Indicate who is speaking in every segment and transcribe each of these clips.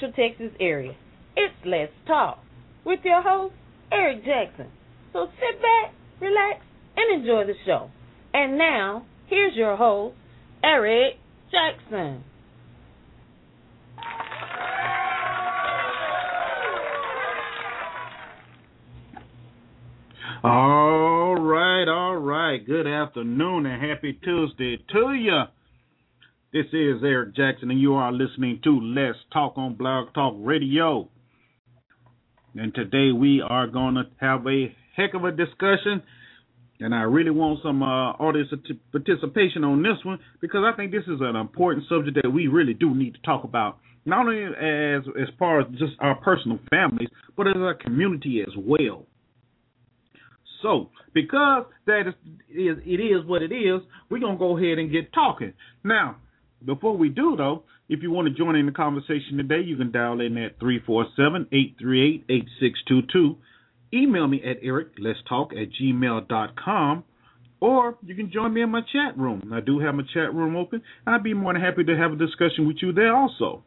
Speaker 1: Texas area. It's Let's Talk with your host, Eric Jackson. So sit back, relax, and enjoy the show. And now, here's your host, Eric Jackson.
Speaker 2: All right. Good afternoon and happy Tuesday to you. This is Eric Jackson, and you are listening to Let's Talk on Blog Talk Radio. And today we are going to have a heck of a discussion, and I really want some audience participation on this one because I think this is an important subject that we really do need to talk about, not only as far as just our personal families, but as a community as well. So, because it is what it is, we're going to go ahead and get talking. Now, before we do, though, if you want to join in the conversation today, you can dial in at 347-838-8622. Email me at ericletstalk@gmail.com, or you can join me in my chat room. I do have my chat room open. I'd be more than happy to have a discussion with you there also.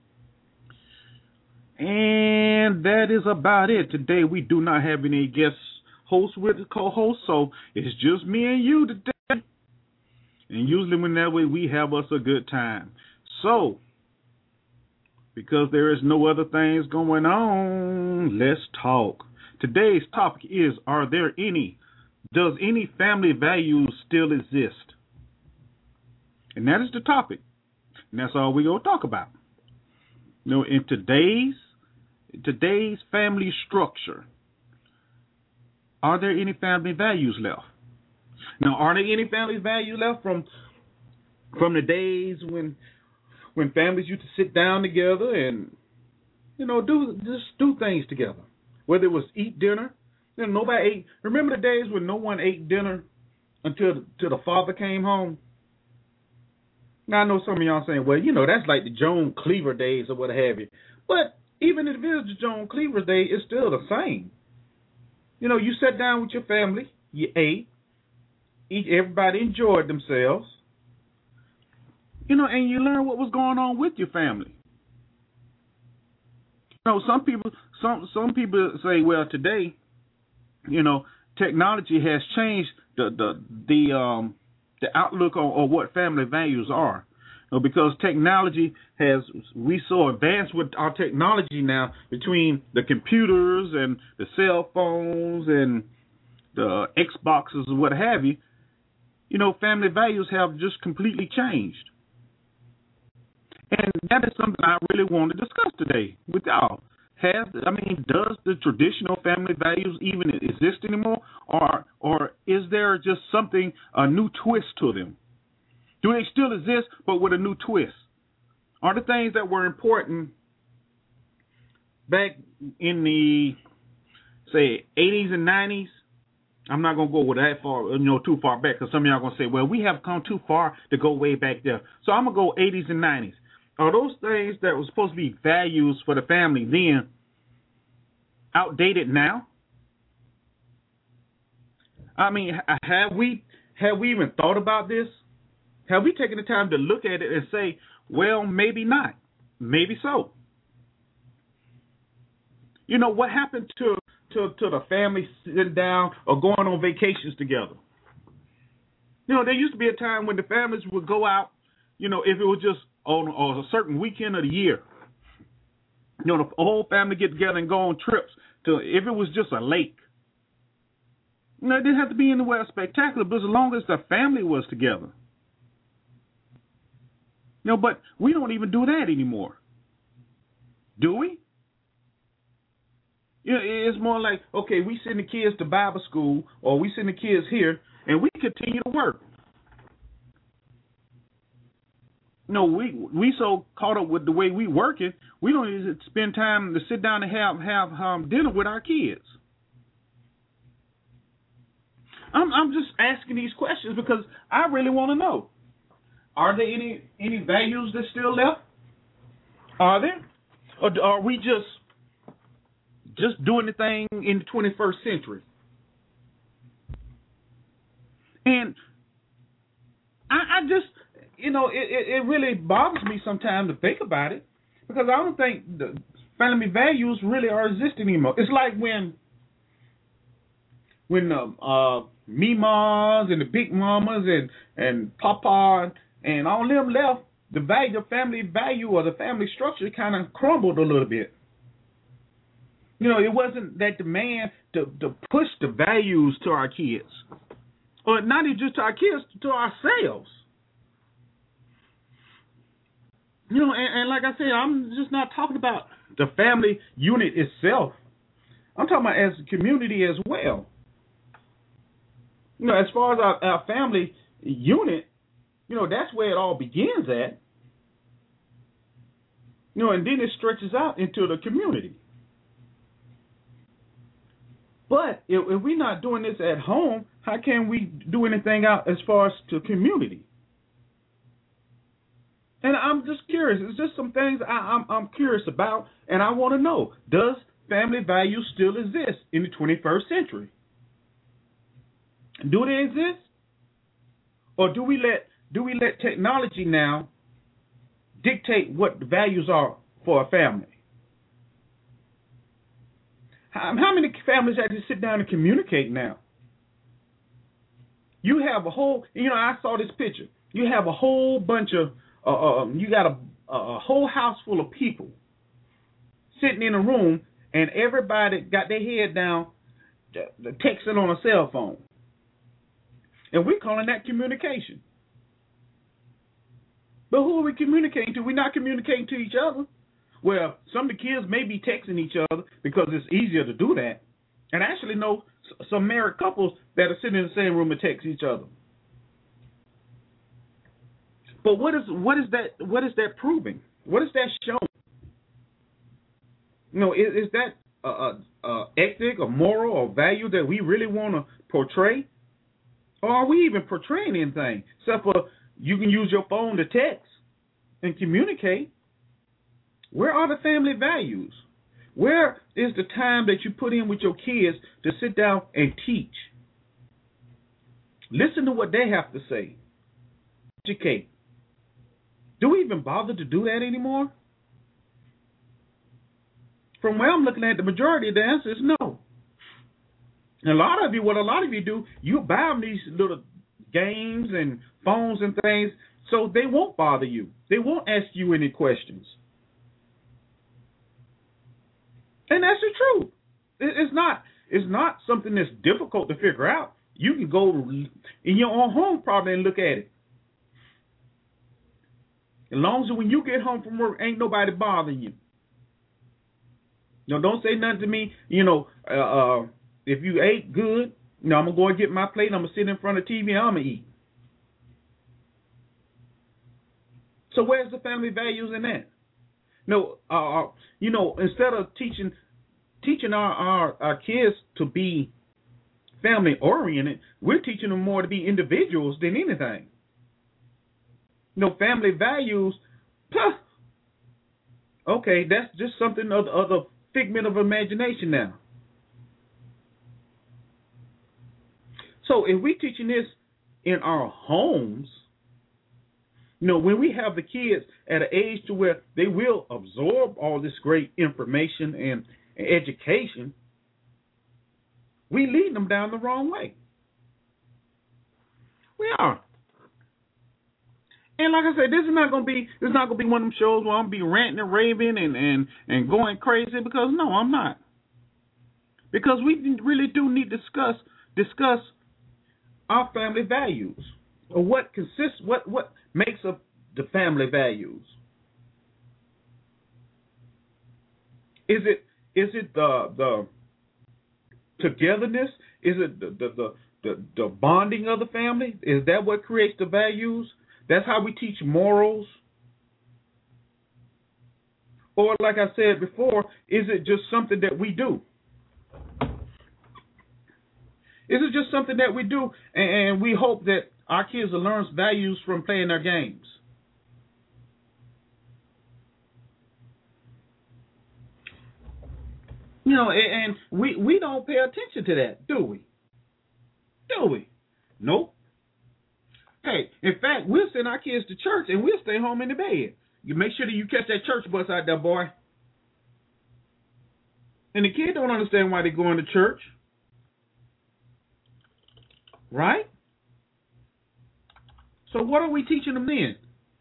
Speaker 2: And that is about it. Today, we do not have any guests host with the co-host, so it's just me and you today. And usually when that way, we have us a good time. So, because there is no other things going on, let's talk. Today's topic is, does any family values still exist? And that is the topic. And that's all we're going to talk about. You know, in today's family structure, are there any family values left? Now, are there any family values left from the days when families used to sit down together and, you know, do things together? Whether it was eat dinner, you know, nobody ate. Remember the days when no one ate dinner until the father came home? Now, I know some of y'all saying, well, you know, that's like the Joan Cleaver days or what have you. But even if it is the Joan Cleaver day, it's still the same. You know, you sat down with your family, you ate, everybody enjoyed themselves, you know, and you learn what was going on with your family. You know, some people say, well, today, you know, technology has changed the outlook on what family values are. You know, because technology we so advanced with our technology now, between the computers and the cell phones and the Xboxes and what have you, you know, family values have just completely changed. And that is something I really want to discuss today with y'all. Does the traditional family values even exist anymore? Or is there just a new twist to them? Do they still exist, but with a new twist? Are the things that were important back in the, say, 80s and 90s? I'm not going to go with that far, you know, too far back, because some of y'all are going to say, well, we have come too far to go way back there. So I'm going to go 80s and 90s. Are those things that were supposed to be values for the family then outdated now? I mean, have we even thought about this? Have we taken the time to look at it and say, well, maybe not, maybe so? You know, what happened to the family sitting down or going on vacations together? You know, there used to be a time when the families would go out, you know, if it was just on a certain weekend of the year. You know, the whole family get together and go on trips if it was just a lake. You know, it didn't have to be anywhere spectacular, but as long as the family was together. You know, but we don't even do that anymore. Do we? You know, it's more like, okay, we send the kids to Bible school or we send the kids here and we continue to work. No, we so caught up with the way we working, we don't even spend time to sit down and have dinner with our kids. I'm just asking these questions because I really want to know. Are there any values that still left? Are there? Or are we just doing the thing in the 21st century? And I just, you know, it really bothers me sometimes to think about it, Because I don't think the family values really are existing anymore. It's like when the Mimas and the Big Mamas and Papa and all them left, the family value or the family structure kind of crumbled a little bit. You know, it wasn't that demand to push the values to our kids, or not even just to our kids, to ourselves. You know, and like I said, I'm just not talking about the family unit itself. I'm talking about as a community as well. You know, as far as our family unit, you know, that's where it all begins at. You know, and then it stretches out into the community. But if we're not doing this at home, how can we do anything out as far as to community? And I'm just curious. It's just some things I'm curious about, and I want to know: does family values still exist in the 21st century? Do they exist, or do we let technology now dictate what the values are for a family? How many families actually sit down and communicate now? You have a whole, you know, I saw this picture. You have a whole bunch of, you got a whole house full of people sitting in a room, and everybody got their head down, texting on a cell phone. And we're calling that communication. But who are we communicating to? We're not communicating to each other. Well, some of the kids may be texting each other because it's easier to do that. And I actually know some married couples that are sitting in the same room and text each other. But what is that proving? What is that showing? You know, is that ethic or moral or value that we really want to portray? Or are we even portraying anything? Except for you can use your phone to text and communicate. Where are the family values? Where is the time that you put in with your kids to sit down and teach? Listen to what they have to say. Educate. Do we even bother to do that anymore? From where I'm looking at, the majority of the answer is no. And what a lot of you do, you buy them these little games and phones and things so they won't bother you. They won't ask you any questions. And that's the truth. It's not something that's difficult to figure out. You can go in your own home probably and look at it. As long as when you get home from work, ain't nobody bothering you. No, don't say nothing to me. You know, if you ate good, you know, I'm going to go and get my plate, and I'm going to sit in front of TV, and I'm going to eat. So where's the family values in that? No, you know, instead of teaching our kids to be family oriented, we're teaching them more to be individuals than anything. You know, family values, okay, that's just something of the figment of imagination now. So if we're teaching this in our homes, you know, when we have the kids at an age to where they will absorb all this great information and education, we lead them down the wrong way. We are. And like I said, this is not gonna be one of them shows where I'm gonna be ranting and raving and going crazy, because no, I'm not. Because we really do need to discuss our family values, or what makes up the family values. Is it the togetherness? Is it the bonding of the family? Is that what creates the values? That's how we teach morals? Or like I said before, is it just something that we do? Is it just something that we do and we hope that our kids will learn values from playing their games? You know, and we don't pay attention to that, do we? Do we? Nope. Hey, in fact, we'll send our kids to church and we'll stay home in the bed. You make sure that you catch that church bus out there, boy. And the kids don't understand why they're going to church. Right? So what are we teaching them then?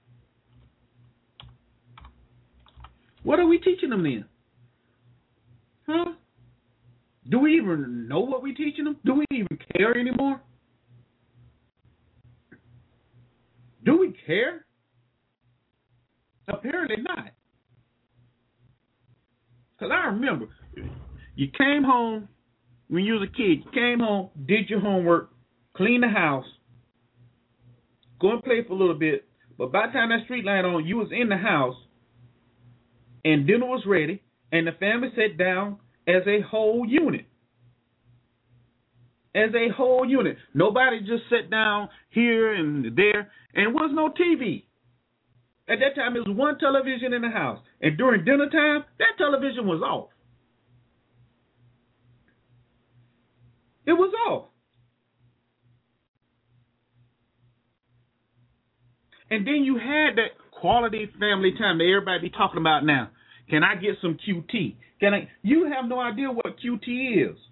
Speaker 2: What are we teaching them then? Huh? Do we even know what we're teaching them? Do we even care anymore? Do we care? Apparently not. Because I remember, you came home, when you was a kid, you came home, did your homework, cleaned the house, go and play for a little bit, but by the time that street light on, you was in the house, and dinner was ready, and the family sat down as a whole unit. As a whole unit. Nobody just sat down here and there, and there was no TV. At that time, there was one television in the house. And during dinner time, that television was off. It was off. And then you had that quality family time that everybody be talking about now. Can I get some QT? You have no idea what QT is.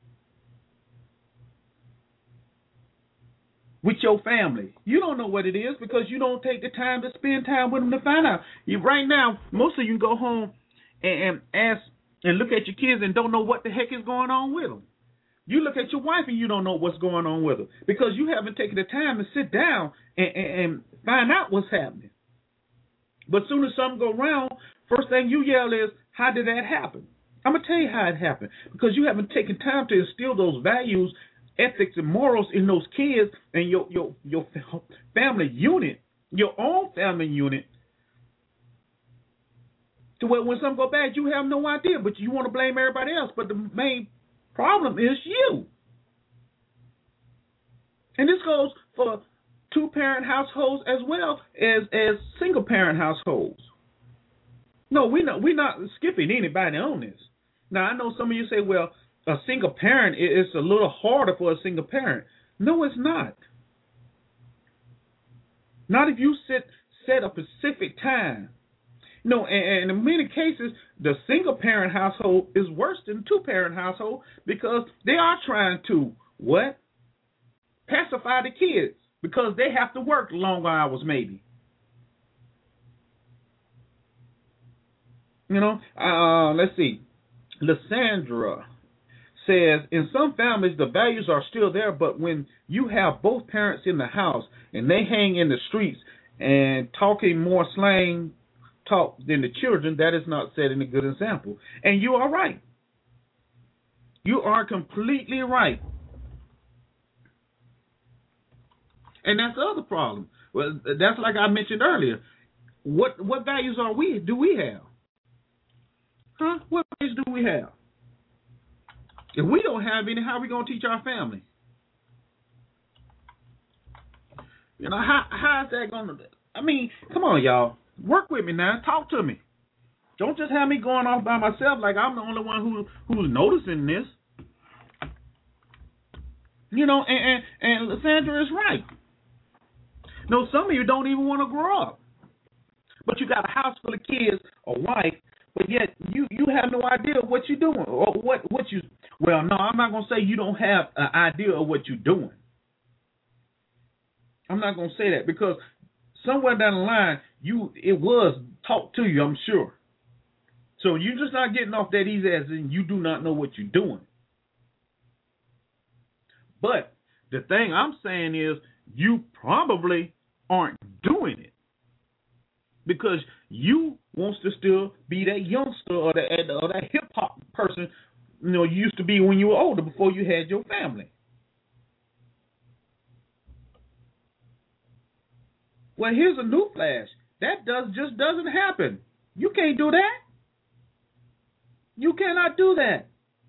Speaker 2: With your family. You don't know what it is because you don't take the time to spend time with them to find out. Right now, most of you go home and ask and look at your kids and don't know what the heck is going on with them. You look at your wife and you don't know what's going on with her because you haven't taken the time to sit down and find out what's happening. But as soon as something goes wrong, first thing you yell is, how did that happen? I'm going to tell you how it happened because you haven't taken time to instill those values, ethics, and morals in those kids and your family unit, your own family unit, to where when something goes bad, you have no idea, but you want to blame everybody else. But the main problem is you. And this goes for two-parent households as well as single-parent households. No, we're not skipping anybody on this. Now, I know some of you say, well, a single parent is a little harder for a single parent. No, it's not. Not if you set a specific time. No, and in many cases, the single parent household is worse than the two-parent household because they are trying to, what? Pacify the kids because they have to work long hours maybe. You know, let's see. Lysandra says, in some families, the values are still there, but when you have both parents in the house and they hang in the streets and talking more slang talk than the children, that is not setting a good example. And you are right. You are completely right. And that's the other problem. Well, that's like I mentioned earlier. What values do we have? Huh? What values do we have? If we don't have any, how are we going to teach our family? You know, how is that going to... I mean, come on, y'all. Work with me now. Talk to me. Don't just have me going off by myself like I'm the only one who's noticing this. You know, and Lysandra is right. No, some of you don't even want to grow up. But you got a house full of kids, a wife, but yet you have no idea what you're doing or what you... Well, no, I'm not going to say you don't have an idea of what you're doing. I'm not going to say that because somewhere down the line, it was taught to you, I'm sure. So you're just not getting off that easy as in you do not know what you're doing. But the thing I'm saying is you probably aren't doing it because you wants to still be that youngster or that hip-hop person, you know, you used to be when you were older before you had your family. Well, here's a new flash. That just doesn't happen. You can't do that. You cannot do that.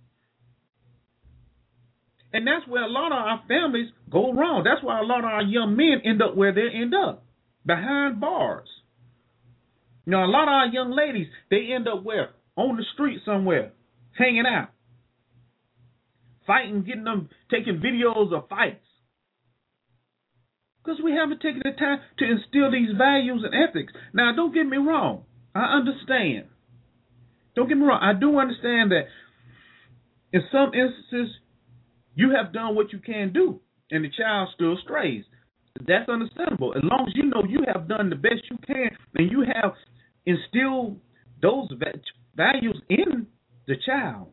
Speaker 2: And that's where a lot of our families go wrong. That's why a lot of our young men end up where they end up, behind bars. You know, a lot of our young ladies, they end up where? On the street somewhere, hanging out, fighting, taking videos of fights. Because we haven't taken the time to instill these values and ethics. Now, don't get me wrong. I understand. Don't get me wrong. I do understand that in some instances, you have done what you can do, and the child still strays. That's understandable. As long as you know you have done the best you can, and you have instilled those values in the child,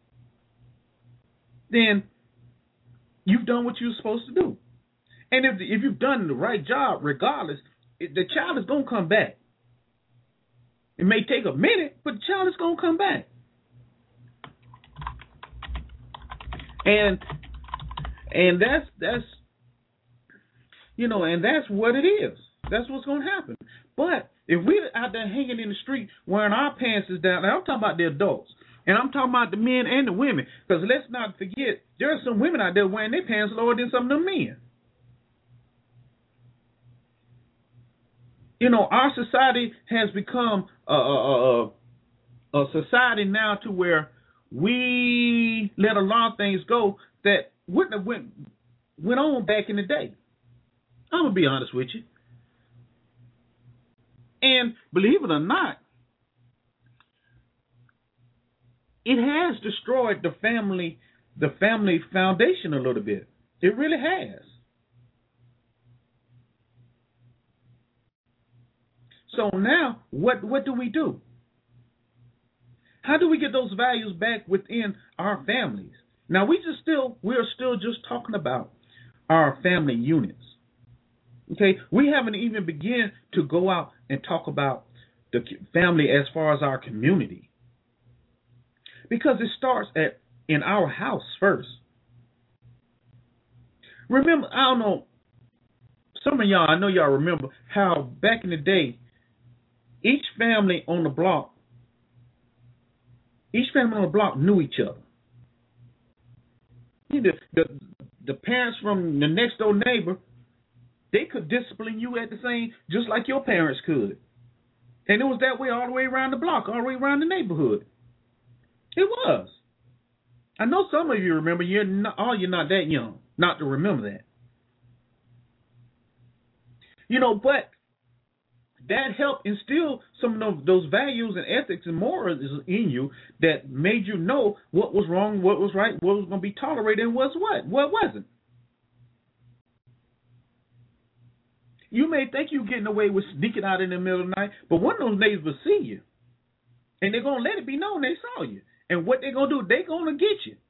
Speaker 2: then you've done what you're supposed to do. And if you've done the right job, regardless, the child is going to come back. It may take a minute, but the child is going to come back. And that's and that's what it is. That's what's going to happen. But if we're out there hanging in the street wearing our pants down, and I'm talking about the adults, and I'm talking about the men and the women, because let's not forget, there are some women out there wearing their pants lower than some of the men. Our society has become a society now to where we let a lot of things go that wouldn't have went on back in the day. I'm going to be honest with you. And believe it or not, it has destroyed the family foundation a little bit. It really has. So now, what do we do? How do we get those values back within our families? Now, we're still just talking about our family units. Okay, we haven't even begun to go out and talk about the family as far as our community, because it starts in our house first. Remember, I don't know, some of y'all, I know y'all remember how back in the day, each family on the block knew each other. The parents from the next door neighbor, they could discipline you at the same, just like your parents could. And it was that way all the way around the block, all the way around the neighborhood. It was. I know some of you remember. You're not that young not to remember that. But that helped instill some of those values and ethics and morals in you that made you know what was wrong, what was right, what was going to be tolerated, and what wasn't. You may think you're getting away with sneaking out in the middle of the night, but one of those neighbors will see you. And they're going to let it be known they saw you. And what they're going to do, they're going to get you.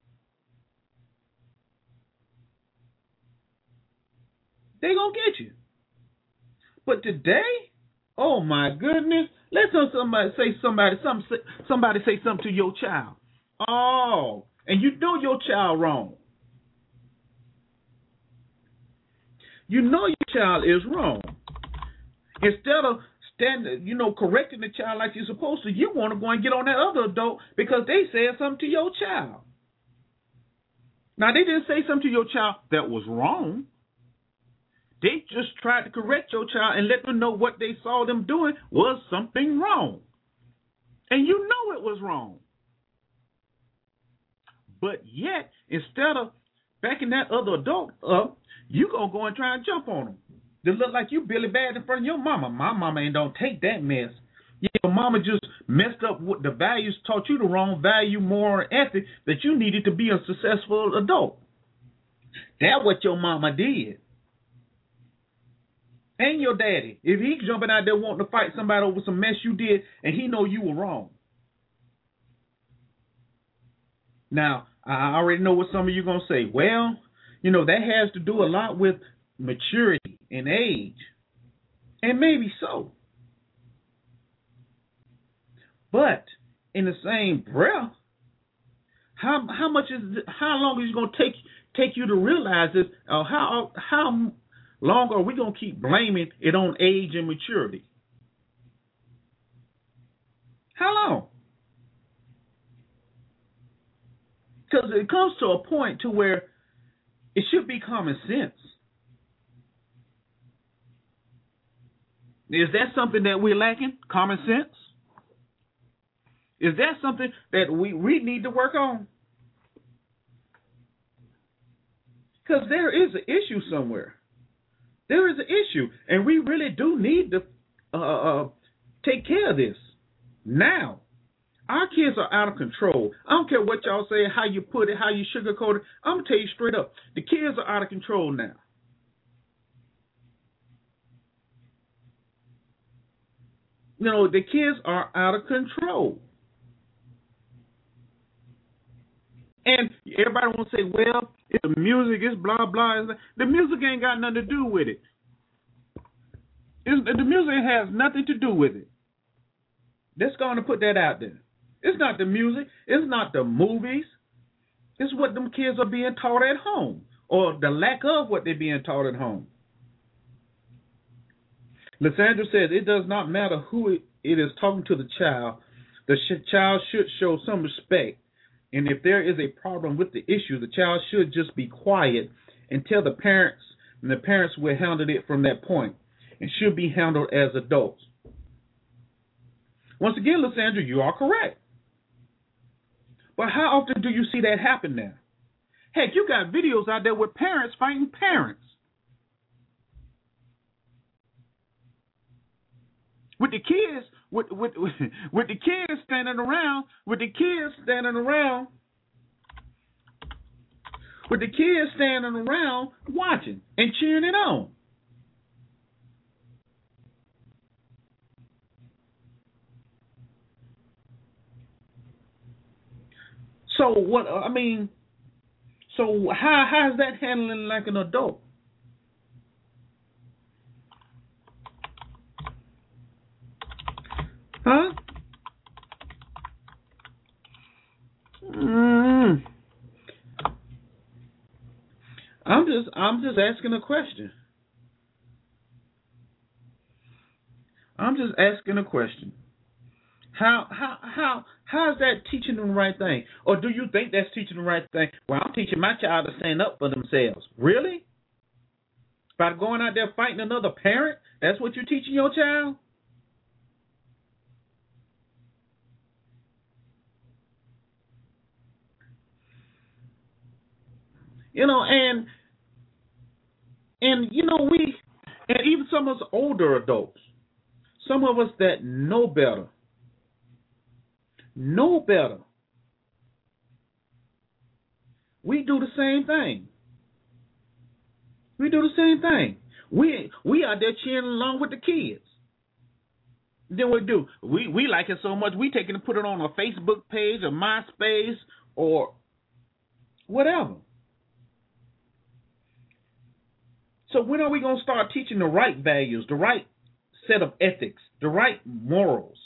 Speaker 2: They're going to get you. But today, oh my goodness, let's have somebody say something to your child. Oh, and you know your child wrong. You know your child is wrong. Instead of correcting the child like you're supposed to, you want to go and get on that other adult because they said something to your child. Now, they didn't say something to your child that was wrong. They just tried to correct your child and let them know what they saw them doing was something wrong. And you know it was wrong. But yet, instead of backing that other adult up, you going to go and try and jump on them. They look like you Billy Bad in front of your mama. My mama ain't don't take that mess. Yeah, your mama just messed up with the values, taught you the wrong value, moral, ethic that you needed to be a successful adult. That's what your mama did. And your daddy, if he jumping out there wanting to fight somebody over some mess you did and he know you were wrong. Now, I already know what some of you are going to say. Well, that has to do a lot with maturity and age. And maybe so. But in the same breath, how long is it going to take you to realize this? How long are we going to keep blaming it on age and maturity? How long? Because it comes to a point to where it should be common sense. Is that something that we're lacking? Common sense? Is that something that we need to work on? Because there is an issue somewhere. There is an issue, and we really do need to take care of this now. Our kids are out of control. I don't care what y'all say, how you put it, how you sugarcoat it. I'm going to tell you straight up. The kids are out of control now. You know, the kids are out of control. And everybody wants to say, well, it's the music, it's blah, blah. The music ain't got nothing to do with it. The music has nothing to do with it. Let's go on and put that out there. It's not the music. It's not the movies. It's what them kids are being taught at home, or the lack of what they're being taught at home. Lysandra says it does not matter who it is talking to the child. The child should show some respect. And if there is a problem with the issue, the child should just be quiet and tell the parents, and the parents will handle it from that point and should be handled as adults. Once again, Lysandra, you are correct. But how often do you see that happen now? Heck, you got videos out there with parents fighting parents. With the kids, with the kids standing around, with the kids standing around watching and cheering it on. So what? I mean, so how is that handling like an adult? Huh? I'm just asking a question. I'm just asking a question. How is that teaching them the right thing? Or do you think that's teaching them the right thing? Well, I'm teaching my child to stand up for themselves. Really? By going out there fighting another parent? That's what you're teaching your child? You know, and you know, and even some of us older adults, some of us that know better, we do the same thing. We out there cheering along with the kids. Then we do. We like it so much, we take it and put it on a Facebook page or MySpace or whatever. So when are we going to start teaching the right values, the right set of ethics, the right morals?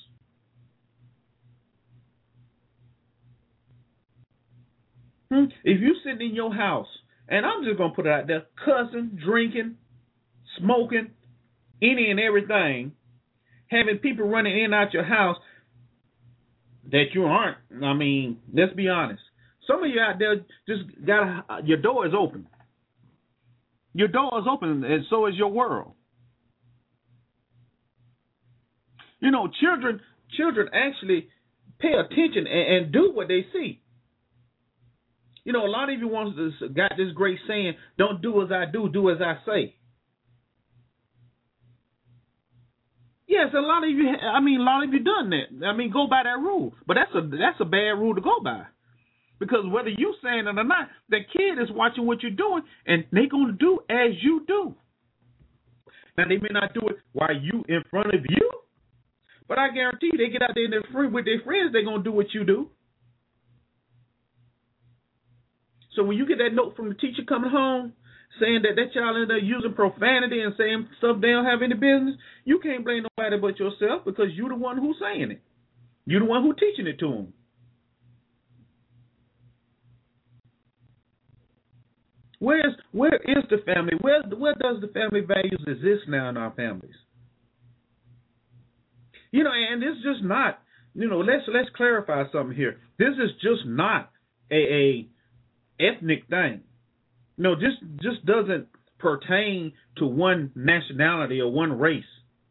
Speaker 2: If you're sitting in your house, and I'm just going to put it out there, cussing, drinking, smoking, any and everything, having people running in and out your house that you aren't, I mean, let's be honest. Some of you out there just got your door is open. Your door is open, and so is your world. You know, children actually pay attention and do what they see. You know, a lot of you got this great saying, don't do as I do as I say. Yes, a lot of you done that. I mean, go by that rule. But that's a bad rule to go by. Because whether you saying it or not, the kid is watching what you're doing, and they're going to do as you do. Now, they may not do it while you in front of you, but I guarantee you, they get out there and with their friends, they're going to do what you do. So when you get that note from the teacher coming home saying that child in there using profanity and saying stuff they don't have any business, you can't blame nobody but yourself, because you're the one who's saying it. You're the one who's teaching it to them. Where is the family? Where does the family values exist now in our families? You know, and it's just not. You know, let's clarify something here. This is just not a ethnic thing. No, this just doesn't pertain to one nationality or one race.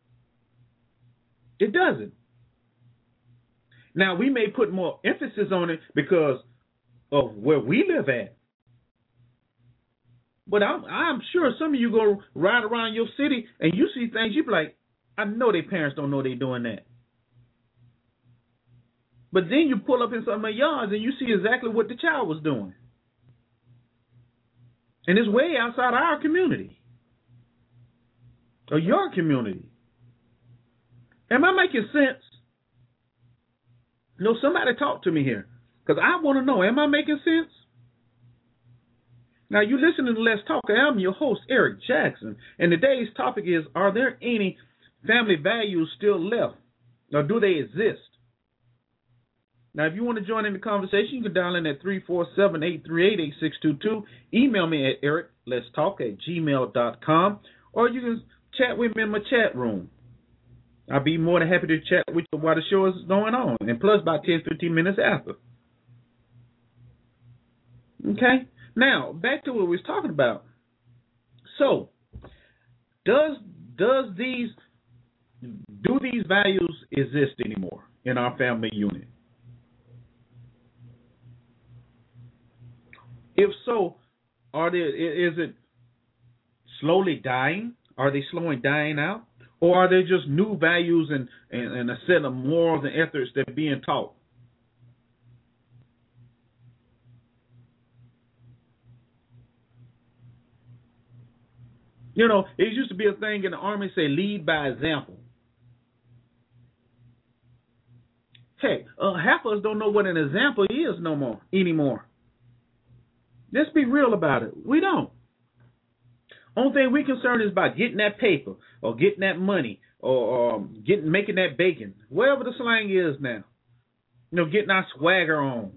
Speaker 2: It doesn't. Now, we may put more emphasis on it because of where we live at. But I'm sure some of you go ride around your city and you see things, you be like, I know their parents don't know they're doing that. But then you pull up in some of my yards and you see exactly what the child was doing. And it's way outside our community. Or your community. Am I making sense? No, somebody talk to me here. Because I want to know, am I making sense? Now, you listening to Let's Talk. I'm your host, Eric Jackson. And today's topic is, are there any family values still left? Or do they exist? Now, if you want to join in the conversation, you can dial in at 347-838-8622. Email me at ericletstalk@gmail.com. Or you can chat with me in my chat room. I'll be more than happy to chat with you while the show is going on. And plus about 10-15 minutes after. Okay? Now, back to what we was talking about. So, do these values exist anymore in our family unit? If so, is it slowly dying? Are they slowly dying out? Or are they just new values and a set of morals and ethics that are being taught? You know, it used to be a thing in the Army, say, lead by example. Hey, half of us don't know what an example is anymore. Let's be real about it. We don't. Only thing we're concerned is about getting that paper or getting that money or making that bacon, whatever the slang is now. You know, getting our swagger on.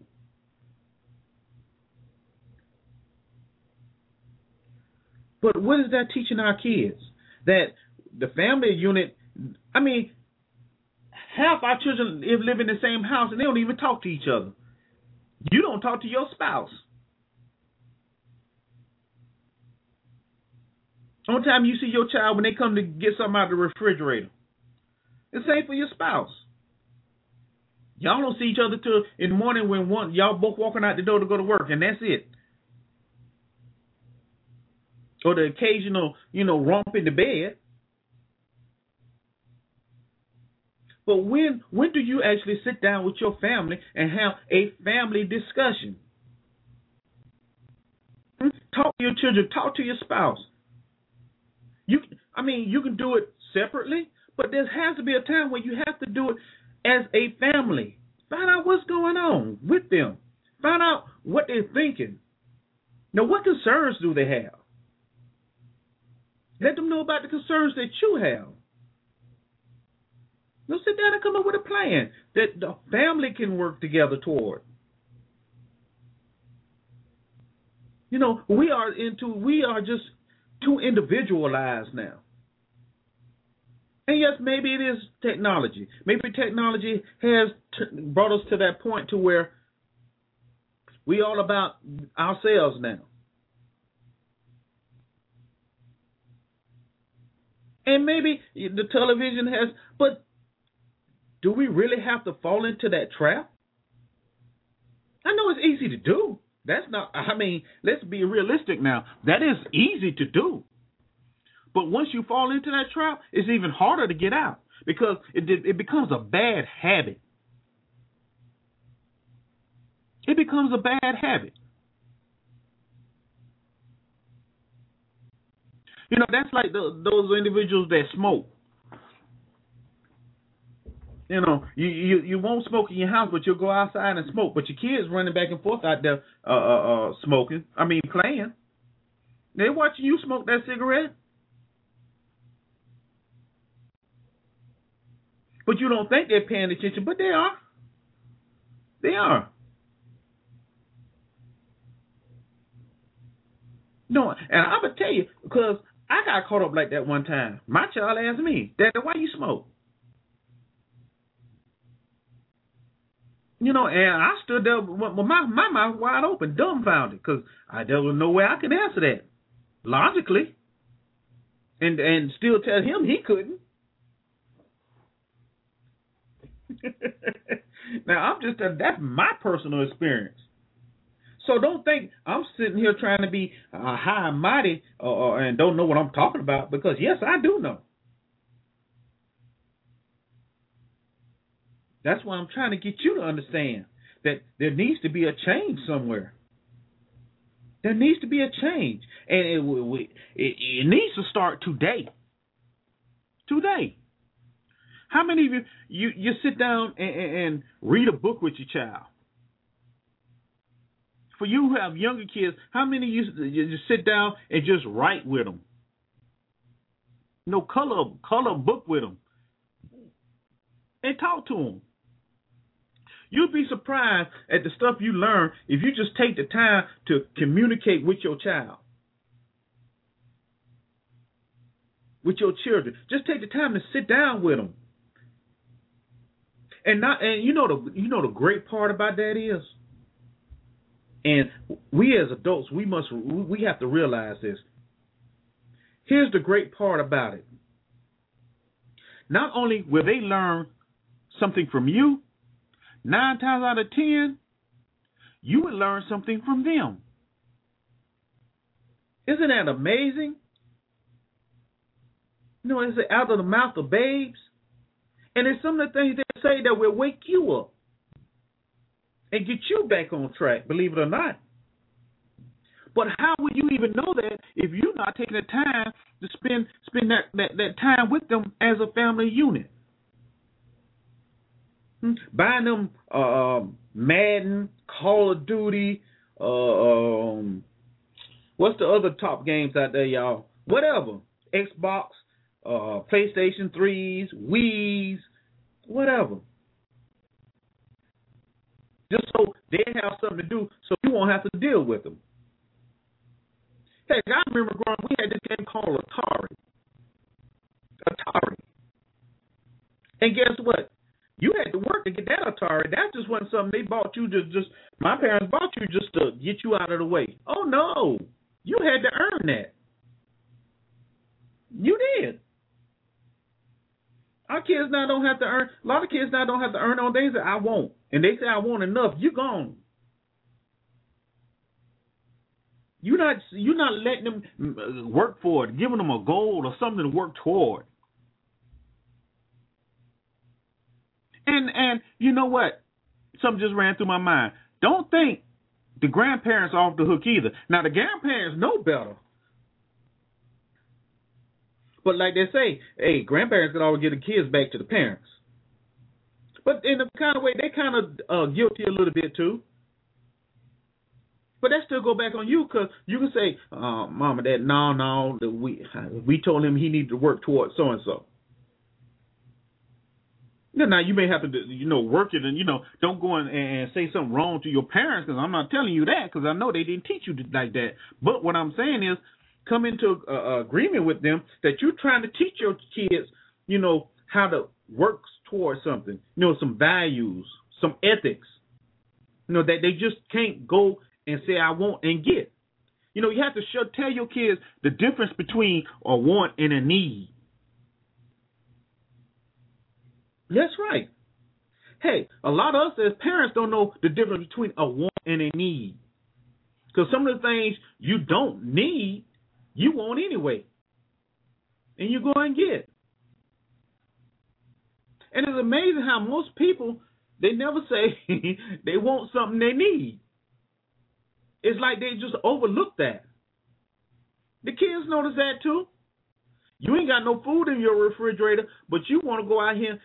Speaker 2: But what is that teaching our kids? That the family unit, I mean, half our children live in the same house and they don't even talk to each other. You don't talk to your spouse. Only time you see your child when they come to get something out of the refrigerator. The same for your spouse. Y'all don't see each other till in the morning when y'all both walking out the door to go to work, and that's it. Or the occasional, romp in the bed. But when do you actually sit down with your family and have a family discussion? Talk to your children. Talk to your spouse. You can do it separately, but there has to be a time where you have to do it as a family. Find out what's going on with them. Find out what they're thinking. Now, what concerns do they have? Let them know about the concerns that you have. Now, sit down and come up with a plan that the family can work together toward. We are just too individualized now. And yes, maybe it is technology. Maybe technology has brought us to that point to where we all about ourselves now. And maybe the television has, but do we really have to fall into that trap? I know it's easy to do. Let's be realistic now. That is easy to do. But once you fall into that trap, it's even harder to get out because it becomes a bad habit. It becomes a bad habit. That's like those individuals that smoke. You won't smoke in your house, but you'll go outside and smoke. But your kids running back and forth out there playing. They're watching you smoke that cigarette. But you don't think they're paying attention, but they are. They are. No, and I'm going to tell you, because I got caught up like that one time. My child asked me, Daddy, why you smoke? And I stood there with my mouth wide open, dumbfounded, because there was no way I could answer that logically, and still tell him he couldn't. Now, that's my personal experience. So don't think I'm sitting here trying to be high and mighty and don't know what I'm talking about, because yes, I do know. That's why I'm trying to get you to understand that there needs to be a change somewhere. There needs to be a change, and it needs to start today. Today. How many of you sit down and read a book with your child? For you who have younger kids, how many of you just sit down and just write with them? No, color a book with them and talk to them. You'd be surprised at the stuff you learn if you just take the time to communicate with your child, with your children. Just take the time to sit down with them. And you know the great part about that is, and we as adults we have to realize this. Here's the great part about it. Not only will they learn something from you, 9 times out of 10, you will learn something from them. Isn't that amazing? It's out of the mouth of babes. And it's some of the things they say that will wake you up and get you back on track, believe it or not. But how would you even know that if you're not taking the time to spend that time with them as a family unit? Buying them Madden, Call of Duty, what's the other top games out there, y'all? Whatever. Xbox, PlayStation 3s, Wii's, whatever. Just so they have something to do so you won't have to deal with them. Heck, I remember growing up, we had this game called Atari. And guess what? You had to work to get that Atari. That just wasn't something they bought you just my parents bought you just to get you out of the way. Oh, no. You had to earn that. You did. Our kids now don't have to earn. A lot of kids now don't have to earn on things that I want. And they say I want enough. You're gone. You're not letting them work for it, giving them a goal or something to work toward. And you know what? Something just ran through my mind. Don't think the grandparents are off the hook either. Now, the grandparents know better. But like they say, hey, grandparents can always get the kids back to the parents. But in a kind of way, they kind of guilty a little bit too. But that still go back on you, because you can say, Mom and Dad, no, we told him he needed to work towards so-and-so. Now, you may have to, work it and, don't go and say something wrong to your parents, because I'm not telling you that, because I know they didn't teach you like that. But what I'm saying is, come into agreement with them that you're trying to teach your kids, how to work towards something, some values, some ethics, that they just can't go and say, I want and get. You have to tell your kids the difference between a want and a need. That's right. Hey, a lot of us as parents don't know the difference between a want and a need. Because some of the things you don't need, you want anyway. And you go and get. And it's amazing how most people, they never say they want something they need. It's like they just overlook that. The kids notice that too. You ain't got no food in your refrigerator, but you want to go out here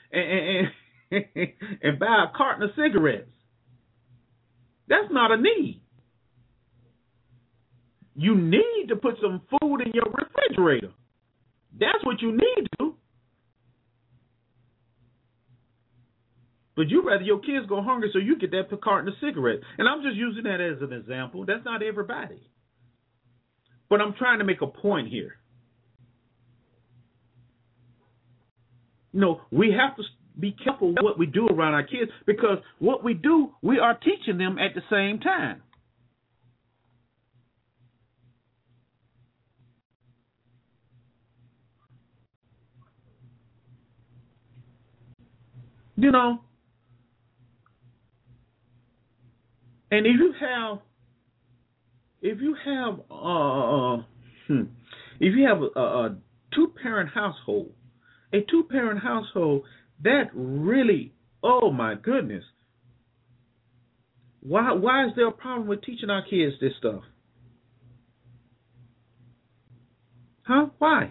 Speaker 2: and buy a carton of cigarettes. That's not a need. You need to put some food in your refrigerator. That's what you need to do. But you rather your kids go hungry so you get that carton of cigarettes. And I'm just using that as an example. That's not everybody. But I'm trying to make a point here. We have to be careful what we do around our kids, because what we do, we are teaching them at the same time. And if you have if you have if you have a two-parent household, a two-parent household, that really, oh my goodness, why is there a problem with teaching our kids this stuff? Huh? Why?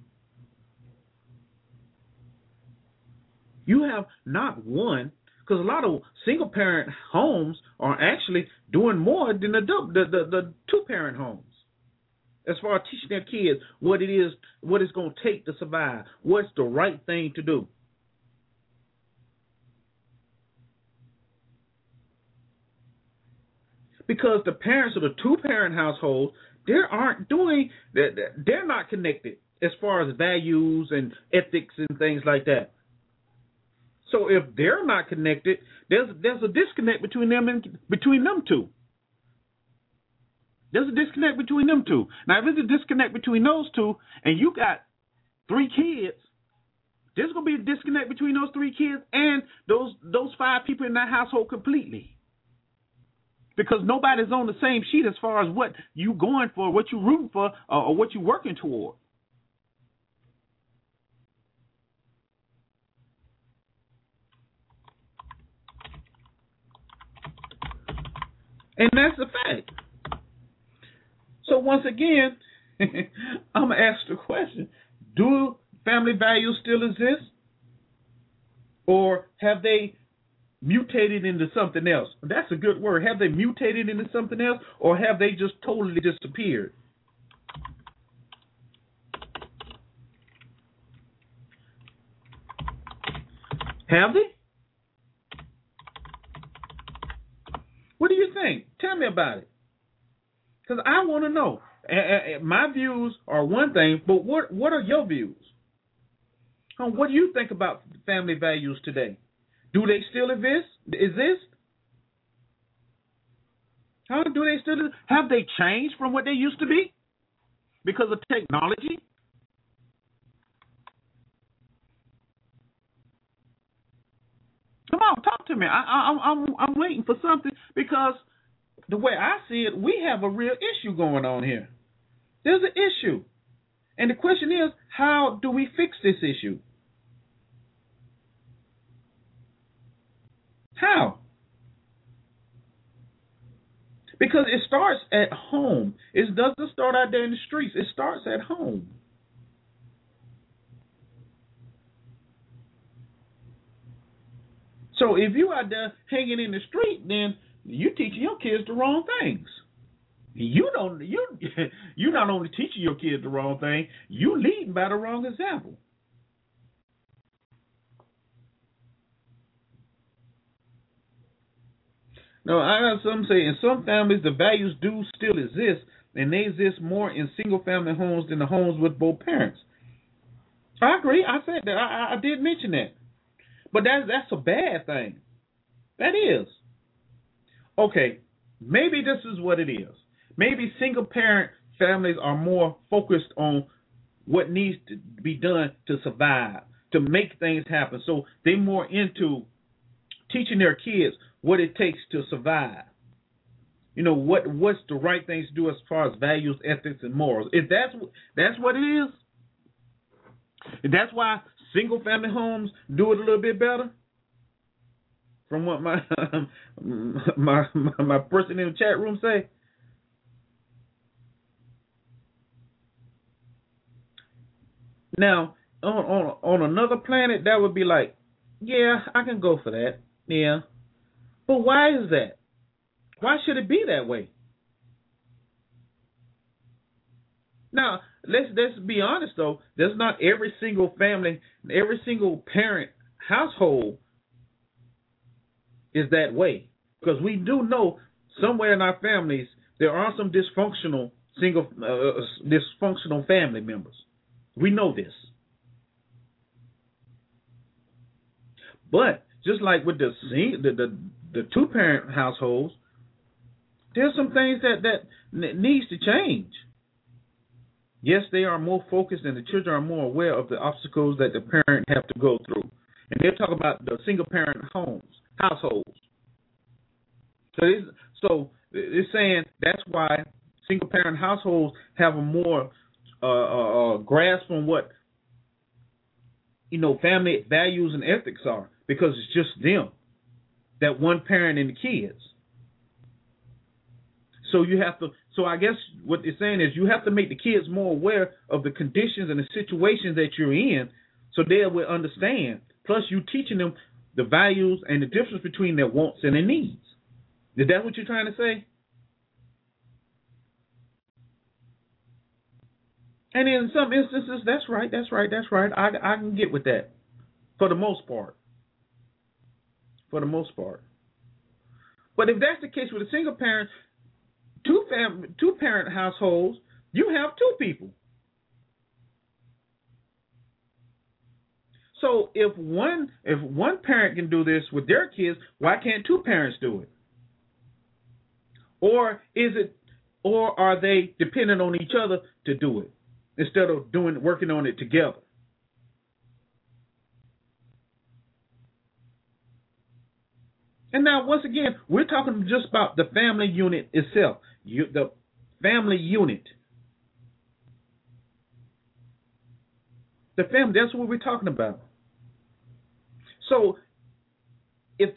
Speaker 2: You have not one, because a lot of single-parent homes are actually doing more than the two-parent homes, as far as teaching their kids what it is, what it's going to take to survive, what's the right thing to do. Because the parents of the two-parent household, they're not connected as far as values and ethics and things like that. So if they're not connected, there's a disconnect between them two. There's a disconnect between them two. Now, if there's a disconnect between those two, and you got 3 kids, there's going to be a disconnect between those 3 kids and those 5 people in that household completely. Because nobody's on the same sheet as far as what you going for, what you rooting for, or what you working toward. And that's a fact. So once again, I'm going to ask the question, do family values still exist? Or have they mutated into something else? That's a good word. Have they mutated into something else, or have they just totally disappeared? Have they? What do you think? Tell me about it. Because I want to know. My views are one thing, but what are your views? What do you think about family values today? Do they still exist? How do they still exist? Have they changed from what they used to be because of technology? Come on, talk to me. I'm waiting for something, because the way I see it, we have a real issue going on here. There's an issue. And the question is, how do we fix this issue? How? Because it starts at home. It doesn't start out there in the streets. It starts at home. So if you out there hanging in the street, then you teaching your kids the wrong things. You not only teaching your kids the wrong thing, you leading by the wrong example. No, I got some say in some families the values do still exist, and they exist more in single family homes than the homes with both parents. I agree. I said that. I did mention that. But that's a bad thing. That is. Okay, maybe this is what it is. Maybe single parent families are more focused on what needs to be done to survive, to make things happen. So they're more into teaching their kids what it takes to survive. You know, what's the right things to do as far as values, ethics, and morals. If that's what it is, and that's why single family homes do it a little bit better, from what my my person in the chat room say. Now, on another planet, that would be like, yeah, I can go for that. Yeah. But why is that? Why should it be that way? Now, let's be honest though. There's not every single family, every single parent household is that way, because we do know somewhere in our families there are some dysfunctional dysfunctional family members. We know this. But just like with the two parent households, there's some things that needs to change. Yes, they are more focused and the children are more aware of the obstacles that the parent have to go through. And they're talking about the single parent households. So it's saying that's why single parent households have a more grasp on what family values and ethics are, because it's just them, that one parent and the kids. So you have to. So I guess what they're saying is you have to make the kids more aware of the conditions and the situations that you're in, so they will understand. Plus, you teaching them the values and the difference between their wants and their needs. Is that what you're trying to say? And in some instances, that's right. I can get with that, for the most part. But if that's the case with a single parent, two parent households, you have two people. So if one parent can do this with their kids, why can't two parents do it? Or are they dependent on each other to do it instead of working on it together? And now, once again, we're talking just about the family unit itself. The family unit. The family, that's what we're talking about. So, if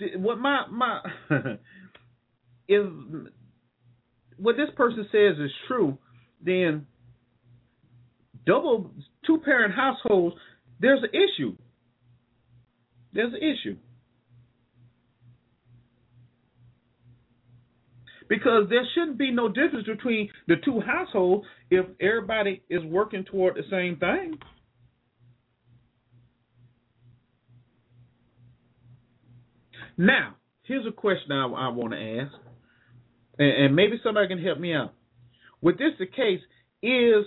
Speaker 2: what this person says is true, then two-parent households, there's an issue. Because there shouldn't be no difference between the two households if everybody is working toward the same thing. Now, here's a question I want to ask, and maybe somebody can help me out. With this the case, is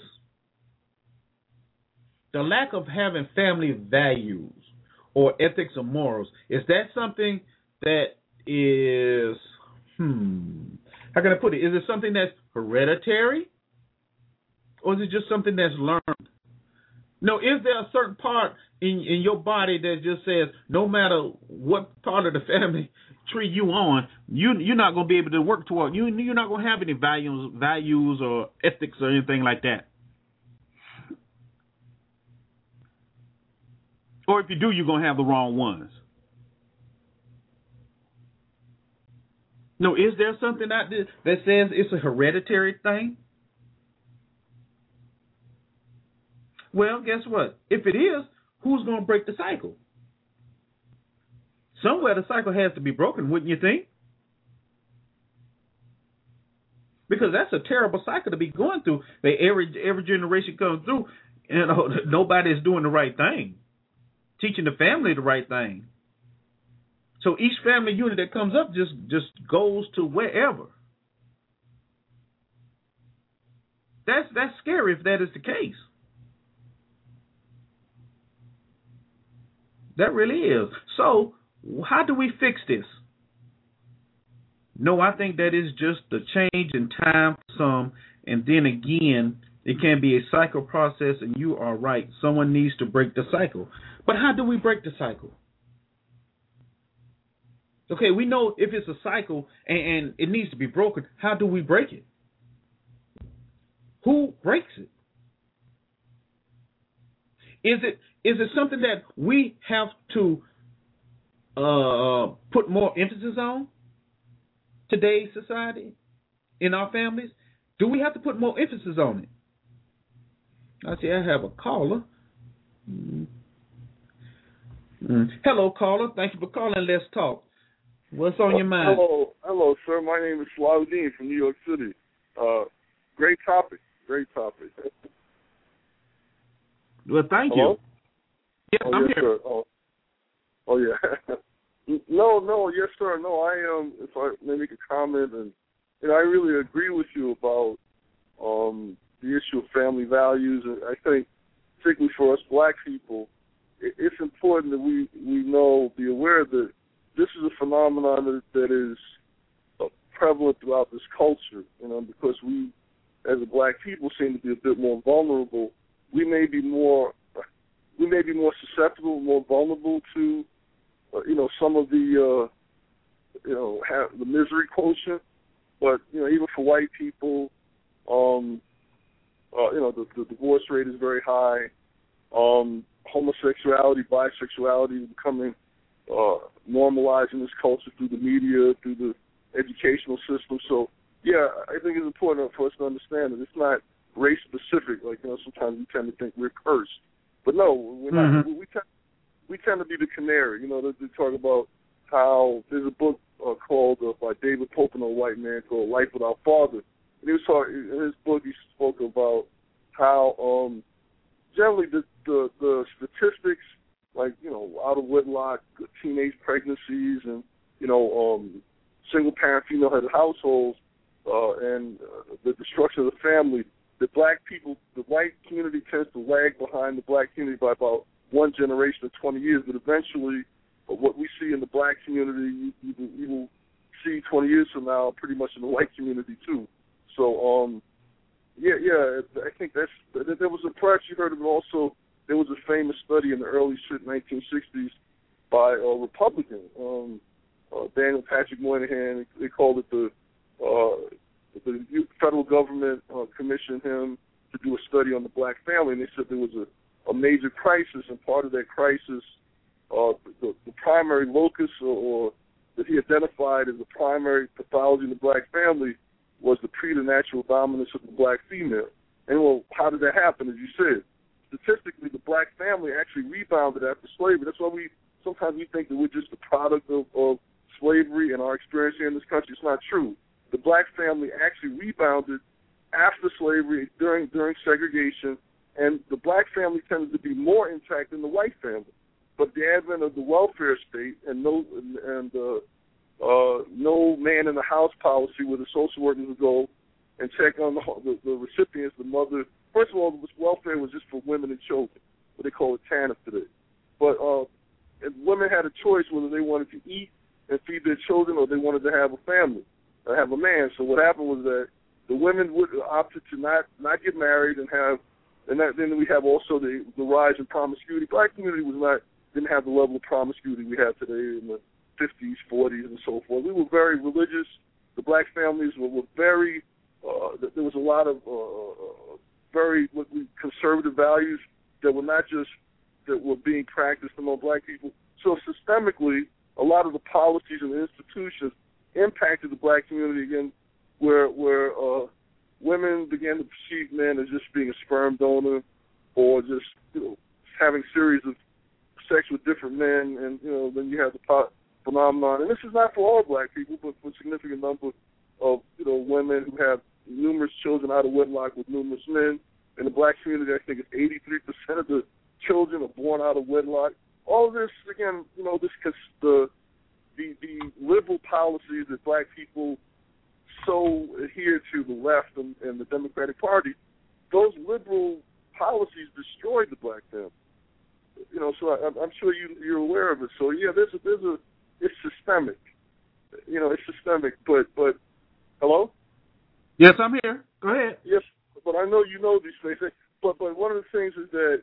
Speaker 2: the lack of having family values or ethics or morals, is that something that is, how can I put it? Is it something that's hereditary, or is it just something that's learned? No, is there a certain part in your body that just says no matter what part of the family tree you on, you're not going to be able to work toward, you're not going to have any values or ethics or anything like that? Or if you do, you're going to have the wrong ones. No, is there something out there that says it's a hereditary thing? Well, guess what? If it is, who's going to break the cycle? Somewhere the cycle has to be broken, wouldn't you think? Because that's a terrible cycle to be going through. That every generation comes through, nobody's doing the right thing, teaching the family the right thing. So each family unit that comes up just goes to wherever. That's scary if that is the case. That really is. So how do we fix this? No, I think that is just a change in time for some, and then again, it can be a cycle process, and you are right. Someone needs to break the cycle. But how do we break the cycle? Okay, we know if it's a cycle and it needs to be broken, how do we break it? Who breaks it? Is it something that we have to put more emphasis on today's society, in our families? Do we have to put more emphasis on it? I see I have a caller. Hello, caller. Thank you for calling. Let's talk. What's on your mind?
Speaker 3: Hello, sir. My name is Salahuddin from New York City. Great topic.
Speaker 2: Well, thank you. Yes, I'm here.
Speaker 3: Sir. Oh, yeah. No, yes, sir. No, I am. If I may make a comment, and I really agree with you about the issue of family values. And I think, particularly for us black people, it's important that we be aware that this is a phenomenon that is prevalent throughout this culture, because we, as a black people, seem to be a bit more vulnerable. We may be more susceptible, more vulnerable to, some of the, the misery quotient. But even for white people, The divorce rate is very high. Homosexuality, bisexuality is becoming normalized in this culture through the media, through the educational system. So, yeah, I think it's important for us to understand that it's not race specific. Like, sometimes we tend to think we're cursed, but no, we're not. We tend to be the canary. They talk about how there's a book called by David Popin, a white man, called Life Without Father. And he was talking in his book. He spoke about how generally the statistics, like out of wedlock teenage pregnancies and single parent female-headed households and the destruction of the family. The black people, the white community tends to lag behind the black community by about one generation of 20 years, but eventually what we see in the black community, you will see 20 years from now pretty much in the white community too. So, I think there was a, perhaps you heard of it also, there was a famous study in the early 1960s by a Republican, Daniel Patrick Moynihan. They called it the federal government commissioned him to do a study on the black family, and they said there was a major crisis, and part of that crisis, the primary locus or that he identified as the primary pathology in the black family was the preternatural dominance of the black female. And, well, how did that happen? As you said, statistically, the black family actually rebounded after slavery. That's why sometimes we think that we're just a product of slavery and our experience here in this country. It's not true. The black family actually rebounded after slavery, during segregation, and the black family tended to be more intact than the white family. But the advent of the welfare state and no man in the house policy, where the social workers would go and check on the recipients, the mother. First of all, welfare was just for women and children, what they call it TANF today. But women had a choice whether they wanted to eat and feed their children or they wanted to have a family, or have a man. So what happened was that the women would opted to not get married and have, and then we have also the rise in promiscuity. Black community didn't have the level of promiscuity we have today in the 50s, 40s, and so forth. We were very religious. The black families were very, there was a lot of very conservative values that were being practiced among black people. So systemically, a lot of the policies and the institutions impacted the black community again, where women began to perceive men as just being a sperm donor or just having series of sex with different men, and then you have the phenomenon. And this is not for all black people, but for a significant number of women who have numerous children out of wedlock with numerous men. In the black community, I think it's 83% of the children are born out of wedlock. All of this, again, the liberal policies that black people so adhere to, the left and the Democratic Party, those liberal policies destroyed the black family. So I'm sure you're aware of it. So yeah, it's systemic. It's systemic. But hello?
Speaker 2: Yes, I'm here. Go ahead.
Speaker 3: Yes, but I know you know these things. But one of the things is that,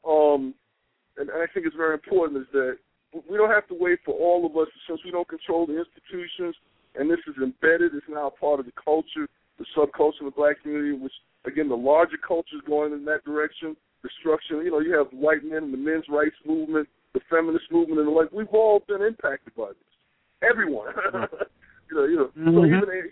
Speaker 3: and I think it's very important, is that we don't have to wait for all of us, since we don't control the institutions, and this is embedded. It's now part of the culture, the subculture of the black community, which, again, the larger culture is going in that direction. Destruction. You have white men, the men's rights movement, the feminist movement, and the like. We've all been impacted by this. Everyone.
Speaker 2: Mm-hmm.
Speaker 3: So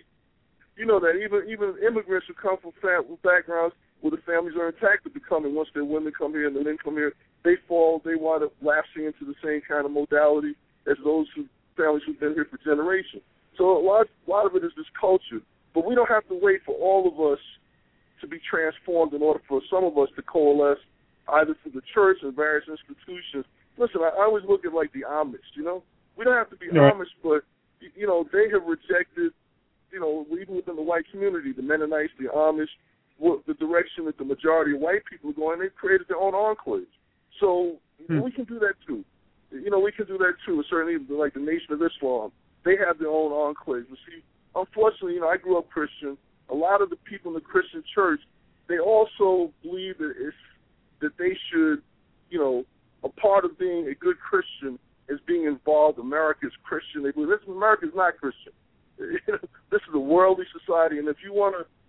Speaker 3: even immigrants who come from backgrounds where the families are intact are becoming, once their women come here and the men come here, they wind up lapsing into the same kind of modality as those families who've been here for generations. So a lot of it is this culture. But we don't have to wait for all of us to be transformed in order for some of us to coalesce either through the church and various institutions. Listen, I always look at like the Amish, We don't have to be Amish, but, they have rejected, even within the white community, the Mennonites, the Amish, the direction that the majority of white people are going. They've created their own enclaves. So we can do that too. We can do that too. Certainly, like the Nation of Islam, they have their own enclaves. But see, unfortunately, I grew up Christian. A lot of the people in the Christian church, they also believe that they should, a part of being a good Christian is being involved. America's Christian. They believe America's not Christian. This is a worldly society, and if you want to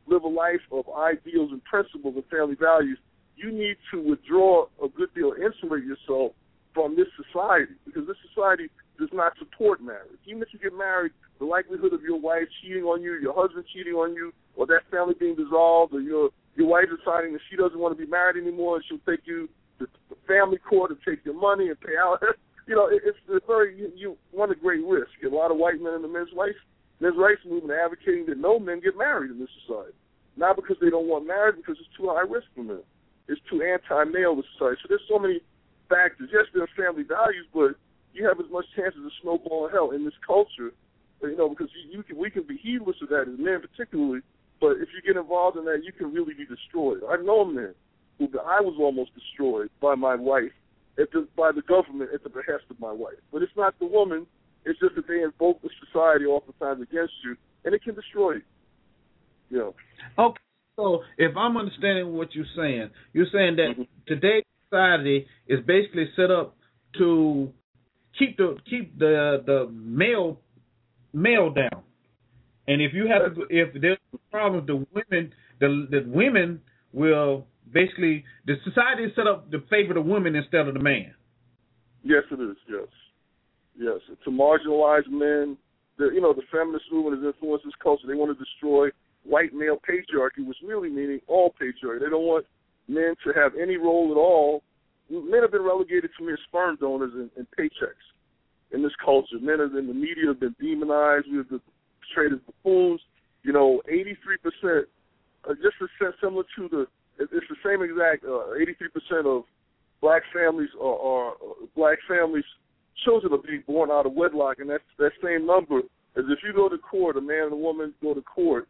Speaker 3: live a life of ideals and principles and family values, you need to withdraw a good deal, insulate yourself from this society, because this society does not support marriage. Even if you get married, the likelihood of your wife cheating on you, your husband cheating on you, or that family being dissolved, or your wife deciding that she doesn't want to be married anymore and she'll take you to the family court and take your money and pay out. It's very, you run a great risk. A lot of white men in the men's rights movement are advocating that no men get married in this society. Not because they don't want marriage, because it's too high risk for men. It's too anti-male in society. So there's so many factors. Yes, there are family values, but you have as much chance as a snowball in hell in this culture, because we can be heedless of that as men particularly, but if you get involved in that, you can really be destroyed. I've known men who I was almost destroyed by my wife, by the government at the behest of my wife. But it's not the woman. It's just that they invoke the society oftentimes against you, and it can destroy you.
Speaker 2: Okay, so if I'm understanding what you're saying that today's society is basically set up to keep the male down, and if you have if there's a problem, the women will basically, the society is set up to favor the women instead of the man.
Speaker 3: Yes, it is. Yes. To marginalize men, the feminist movement has influenced this culture. They want to destroy white male patriarchy, which really meaning all patriarchy. They don't want men to have any role at all. Men have been relegated to mere sperm donors and paychecks in this culture. Men in the media have been demonized. We have been portrayed as buffoons. 83%, just similar to it's the same exact 83% of black families children are being born out of wedlock, and that same number is if you go to court, a man and a woman go to court,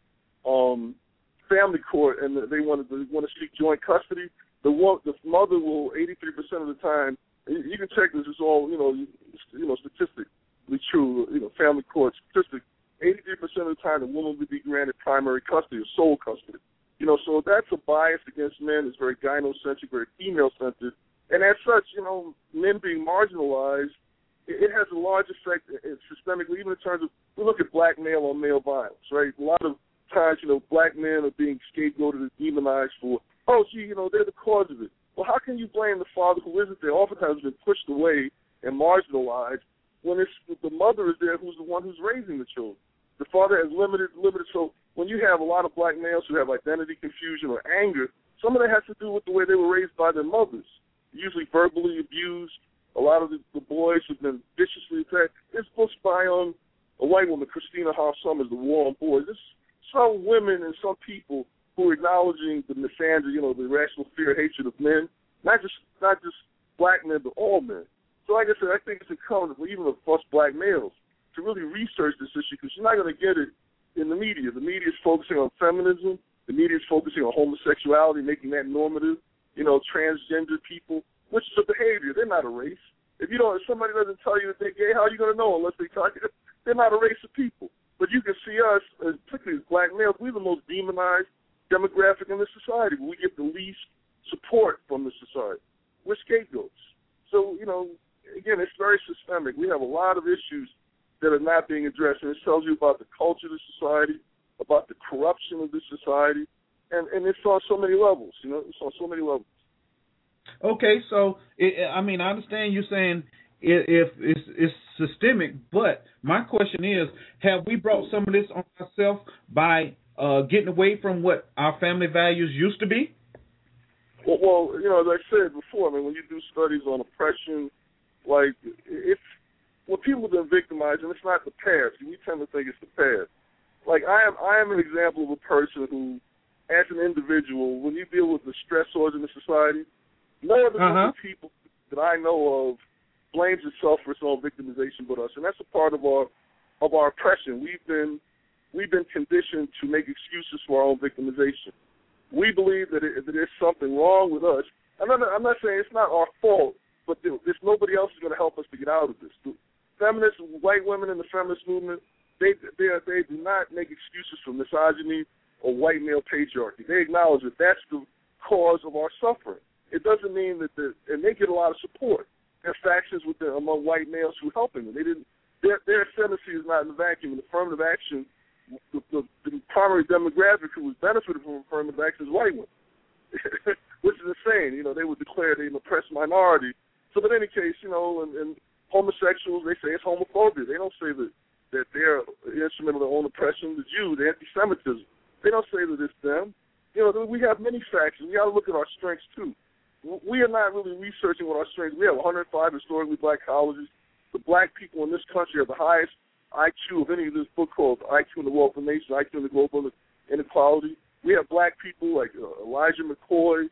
Speaker 3: family court, and they want to seek joint custody. The mother will 83% of the time. You can check this. It's all statistically true. Family court statistic. 83% of the time, the woman would be granted primary custody or sole custody. So that's a bias against men. It's very gynocentric, very female-centered. And as such, men being marginalized, it has a large effect systemically, even in terms of, we look at black male on male violence, right? A lot of times, black men are being scapegoated and demonized for, they're the cause of it. Well, how can you blame the father who isn't there? Oftentimes been pushed away and marginalized when the mother is there who's the one who's raising the children. The father has limited. So when you have a lot of black males who have identity confusion or anger, some of that has to do with the way they were raised by their mothers, usually verbally abused. A lot of the boys have been viciously attacked. This book's by a white woman, Christina Hoff Sommers, The War on Boys. There's some women and some people who are acknowledging the misandry, the irrational fear, hatred of men, not just black men, but all men. So like I said, I think it's incumbent even of us black males to really research this issue, because you're not going to get it in the media. The media is focusing on feminism. The media is focusing on homosexuality, making that normative. Transgender people, which is a behavior. They're not a race. If somebody doesn't tell you that they're gay, how are you going to know unless they talk? They're not a race of people. But you can see us, particularly as black males, we're the most demonized demographic in this society. We get the least support from the society. We're scapegoats. So, again, it's very systemic. We have a lot of issues that are not being addressed, and it tells you about the culture of the society, about the corruption of the society, and it's on so many levels. It's on so many levels.
Speaker 2: Okay, so I understand you saying if it's systemic, but my question is, have we brought some of this on ourselves by getting away from what our family values used to be?
Speaker 3: Well, as I said before, when you do studies on oppression, like when people have been victimized, and it's not the past, we tend to think it's the past. Like I am an example of a person who, as an individual, when you deal with the stressors in the society, no other group of people that I know of blames itself for its own victimization but us, and that's a part of our oppression. We've been conditioned to make excuses for our own victimization. We believe that there's something wrong with us. I'm not saying it's not our fault, but there's nobody else who's going to help us to get out of this. The feminists, white women in the feminist movement, they do not make excuses for misogyny or white male patriarchy. They acknowledge that that's the cause of our suffering. It doesn't mean that and they get a lot of support. There are factions among white males who are helping them. Their ascendancy is not in the vacuum. And affirmative action the primary demographic who was benefited from affirmative action is white women, which is insane. You know, they would declare they're an oppressed minority. So, but in any case, you know, and homosexuals, they say it's homophobia. They don't say that they're instrumental in their own oppression. The Jews, the anti-Semitism, they don't say that it's them. You know, we have many factors. We got to look at our strengths, too. We are not really researching what our strengths. We have 105 historically black colleges. The black people in this country have the highest IQ of any of this book called IQ in the Wealth of Nations, IQ in the Global Inequality. We have black people like Elijah McCoy,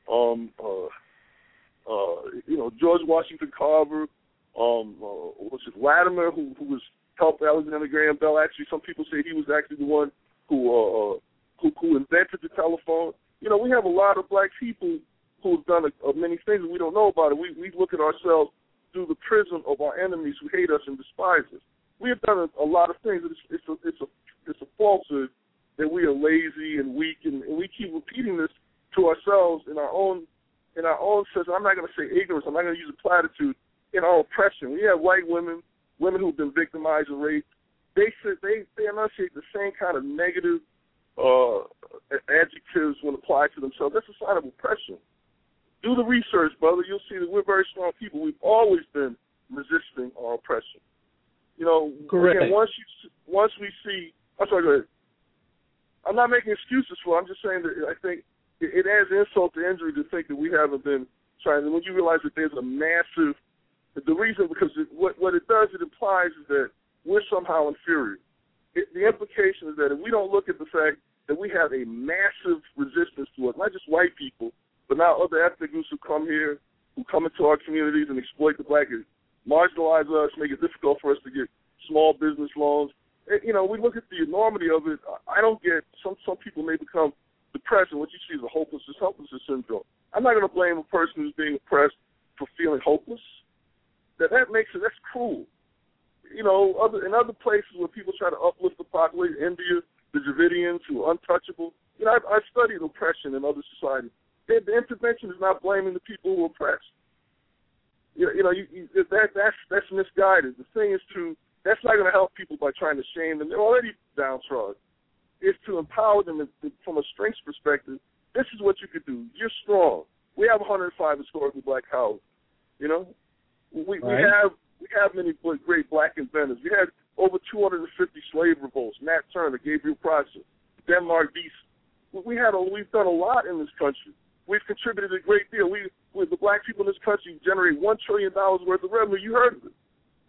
Speaker 3: you know, George Washington Carver, Latimer, who was helped Alexander Graham Bell. Actually, some people say he was actually the one who invented the telephone. You know, we have a lot of black people who have done many things and we don't know about it. We look at ourselves through the prism of our enemies who hate us and despise us. We have done a lot of things. It's a falsehood that we are lazy and weak, and we keep repeating this to ourselves in our own sense. I'm not going to say ignorance. I'm not going to use a platitude. In our oppression, we have white women who've been victimized and raped. They enunciate the same kind of negative adjectives when applied to themselves. That's a sign of oppression. Do the research, brother. You'll see that we're very strong people. We've always been resisting our oppression. You know,
Speaker 2: correct.
Speaker 3: Again, once we see, I'm sorry, go ahead. I'm not making excuses for it. I'm just saying that I think it adds insult to injury to think that we haven't been trying. And when you realize that there's a massive, the reason, because what it does, it implies is that we're somehow inferior. The implication is that if we don't look at the fact that we have a massive resistance to it, not just white people, but now other ethnic groups who come here, who come into our communities and exploit the black, marginalize us, make it difficult for us to get small business loans. And, you know, we look at the enormity of it. I don't get, some people may become depressed, and what you see is a helplessness syndrome. I'm not going to blame a person who's being oppressed for feeling hopeless. That's cruel. You know, in other places where people try to uplift the population, India, the Dravidians who are untouchable. You know, I've studied oppression in other societies. The intervention is not blaming the people who are oppressed. That's misguided. The thing is that's not going to help people by trying to shame them. They're already downtrodden. It's to empower them from a strengths perspective. This is what you could do. You're strong. We have 105 historically black houses. You know, we have many great black inventors. We had over 250 slave revolts. Nat Turner, Gabriel Prosser, Denmark Beast. We've done a lot in this country. We've contributed a great deal. The black people in this country generate $1 trillion worth of revenue. You heard of it.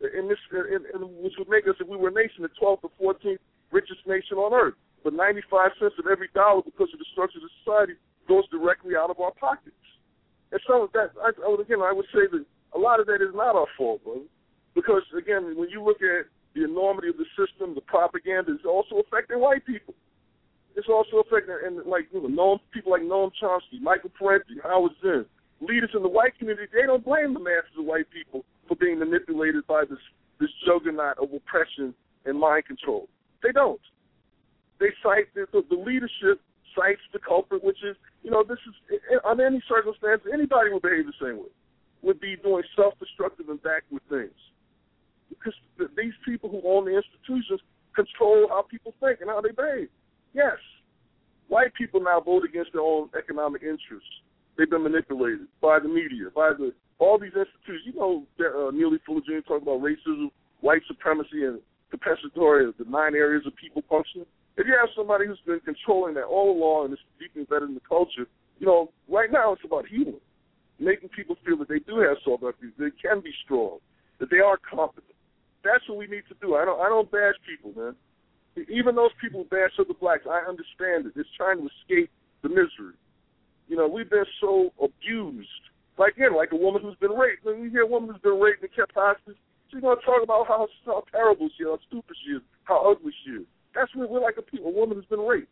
Speaker 3: Which would make us, if we were a nation, the 12th or 14th richest nation on earth. But 95 cents of every dollar, because of the structure of the society, goes directly out of our pockets. And so I would say that a lot of that is not our fault, brother. Because, again, when you look at the enormity of the system, the propaganda is also affecting white people. It's also affecting, people like Noam Chomsky, Michael Parenti, Howard Zinn, leaders in the white community. They don't blame the masses of white people for being manipulated by this juggernaut of oppression and mind control. They don't. They cite the leadership cites the culprit, which is, this is, under any circumstance, anybody would behave the same way, would be doing self-destructive and backward things. Because these people who own the institutions control how people think and how they behave. Yes, white people now vote against their own economic interests. They've been manipulated by the media, by all these institutions. Neely Fuller Jr. talked about racism, white supremacy, and compensatory, the 9 areas of people functioning. If you have somebody who's been controlling that all along and it's deeply embedded in the culture, right now it's about healing, making people feel that they do have self-efficacy, they can be strong, that they are competent. That's what we need to do. I don't bash people, man. Even those people who bash other blacks, I understand it. It's trying to escape the misery. We've been so abused. Like a woman who's been raped. When you hear a woman who's been raped and kept hostage, she's going to talk about how terrible she is, how stupid she is, how ugly she is. That's what we're like a woman who's been raped.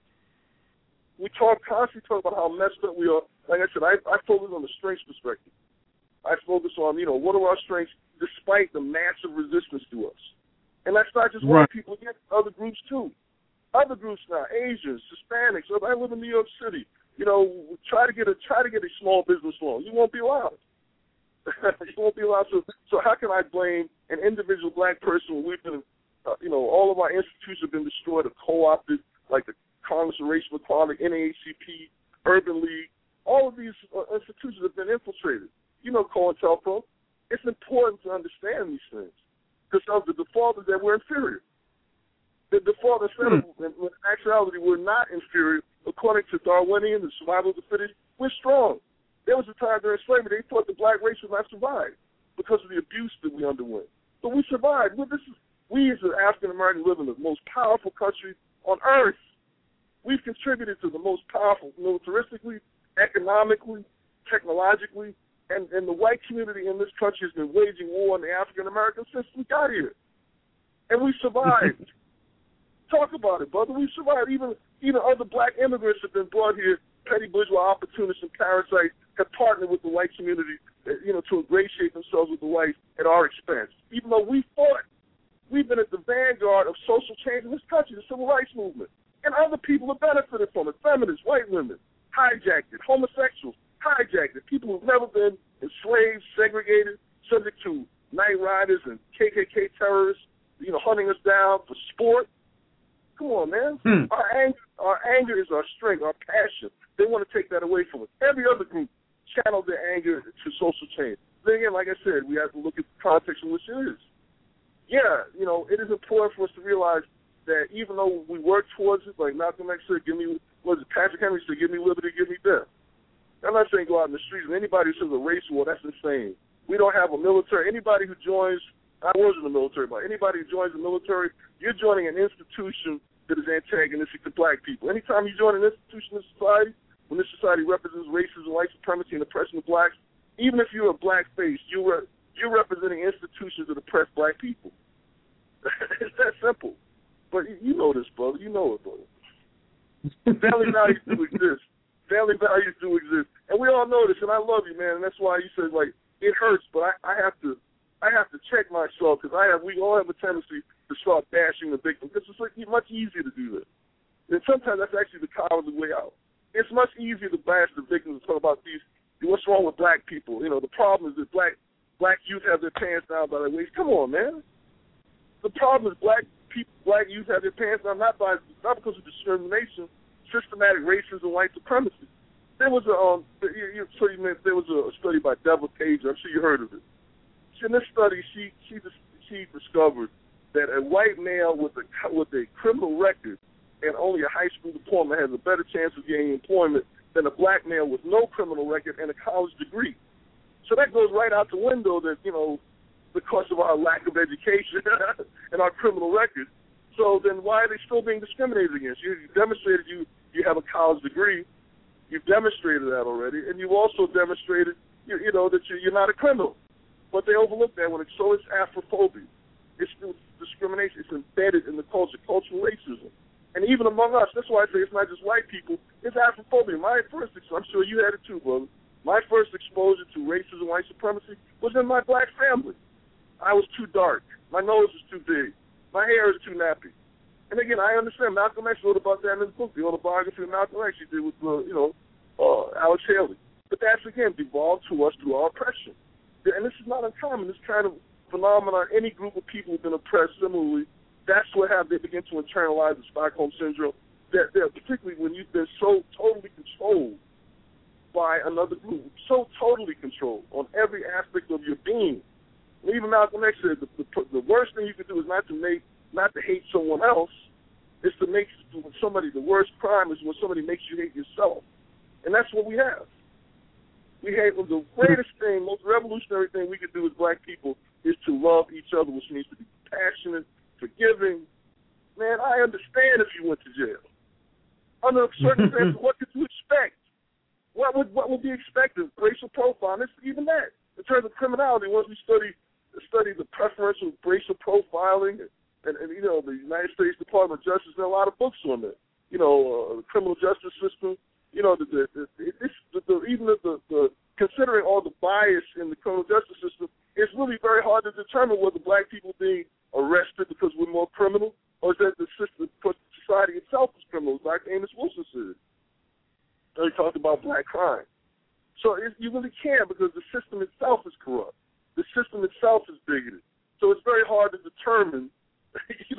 Speaker 3: We constantly talk about how messed up we are. Like I said, I focus on the strengths perspective. I focus on, what are our strengths despite the massive resistance to us. And that's not just white people, against other groups too. Other groups now, Asians, Hispanics. I live in New York City. Try to get a small business loan. You won't be allowed. You won't be allowed. So how can I blame an individual black person when we've been all of our institutions have been destroyed or co-opted, like the Congress of Racial Equality, NAACP, Urban League. All of these institutions have been infiltrated. COINTELPRO. It's important to understand these things because the default is that we're inferior. The default instead of, in actuality, we're not inferior. According to Darwinian, the survival of the fittest, we're strong. There was a time during slavery they thought the black race would not survive because of the abuse that we underwent. But we survived. We as an African American live in the most powerful country on earth. We've contributed to the most powerful militaristically, economically, technologically, and the white community in this country has been waging war on the African Americans since we got here. And we survived. Talk about it, brother. We survived. Even other black immigrants have been brought here. Petty bourgeois opportunists and parasites have partnered with the white community, to ingratiate themselves with the whites at our expense. Even though we fought, we've been at the vanguard of social change in this country, the civil rights movement. And other people have benefited from it. Feminists, white women, hijacked it. Homosexuals, hijacked it. People who've never been enslaved, segregated, subject to night riders and KKK terrorists, hunting us down for sport. Come on, man. Our anger is our strength, our passion. They want to take that away from us. Every other group channeled their anger to social change. Then again, like I said, we have to look at the context in which it is. Yeah, it is important for us to realize that even though we work towards it, like Malcolm X said, Patrick Henry said, give me liberty, give me death. I'm not saying go out in the streets, and anybody who says a race war, that's insane. We don't have a military. Anybody who joins, I was in the military, but anybody who joins the military, you're joining an institution that is antagonistic to black people. Anytime you join an institution in society, when this society represents racism, white supremacy, and oppression of blacks, even if you're a black face, you're representing institutions that oppress black people. It's that simple. But you know this, brother. You know it, brother. Family values do exist. Family values do exist. And we all know this, and I love you, man, and that's why you said, it hurts, but I have to check myself because we all have a tendency to start bashing the victim because it's much easier to do that. And sometimes that's actually the cowardly way out. It's much easier to bash the victims and talk about what's wrong with black people. The problem is that black youth have their pants down by their waist. Come on, man. The problem is black youth have their pants down not because of discrimination, systematic racism, white supremacy. There was a study by Deborah Page. I'm sure you heard of it. In this study, she discovered that a white male with a criminal record and only a high school diploma has a better chance of getting employment than a black male with no criminal record and a college degree. So that goes right out the window that, because of our lack of education and our criminal record. So then why are they still being discriminated against? You demonstrated you have a college degree. You've demonstrated that already. And you've also demonstrated, that you're not a criminal. But they overlook that it's Afrophobia. It's discrimination. It's embedded in the culture, cultural racism. And even among us, that's why I say it's not just white people, it's Afrophobia. I'm sure you had it too, brother. My first exposure to racism, white supremacy, was in my black family. I was too dark. My nose was too big. My hair is too nappy. And again, I understand Malcolm X wrote about that in his book, the autobiography of Malcolm X he did with, Alex Haley. But that's, again, devolved to us through our oppression. And this is not uncommon. This kind of phenomenon, any group of people who have been oppressed similarly, that's what they begin to internalize the Stockholm Syndrome, that particularly when you've been so totally controlled by another group, so totally controlled on every aspect of your being. And even Malcolm X said the worst thing you can do is not to hate someone else. It's to make somebody, the worst crime is when somebody makes you hate yourself. And that's what we have. We hate the greatest thing, most revolutionary thing we could do as black people is to love each other, which means to be passionate, forgiving. Man, I understand if you went to jail. Under circumstances, what could you expect? What would be expected? Racial profiling, it's even that. In terms of criminality, once we study the preference of racial profiling and the United States Department of Justice, there are a lot of books on that. The criminal justice system. Considering all the bias in the criminal justice system, it's really very hard to determine whether black people being arrested because we're more criminal, or is that the system, society itself is criminal, like Amos Wilson said. He talked about black crime. So you really can't, because the system itself is corrupt. The system itself is bigoted. So it's very hard to determine,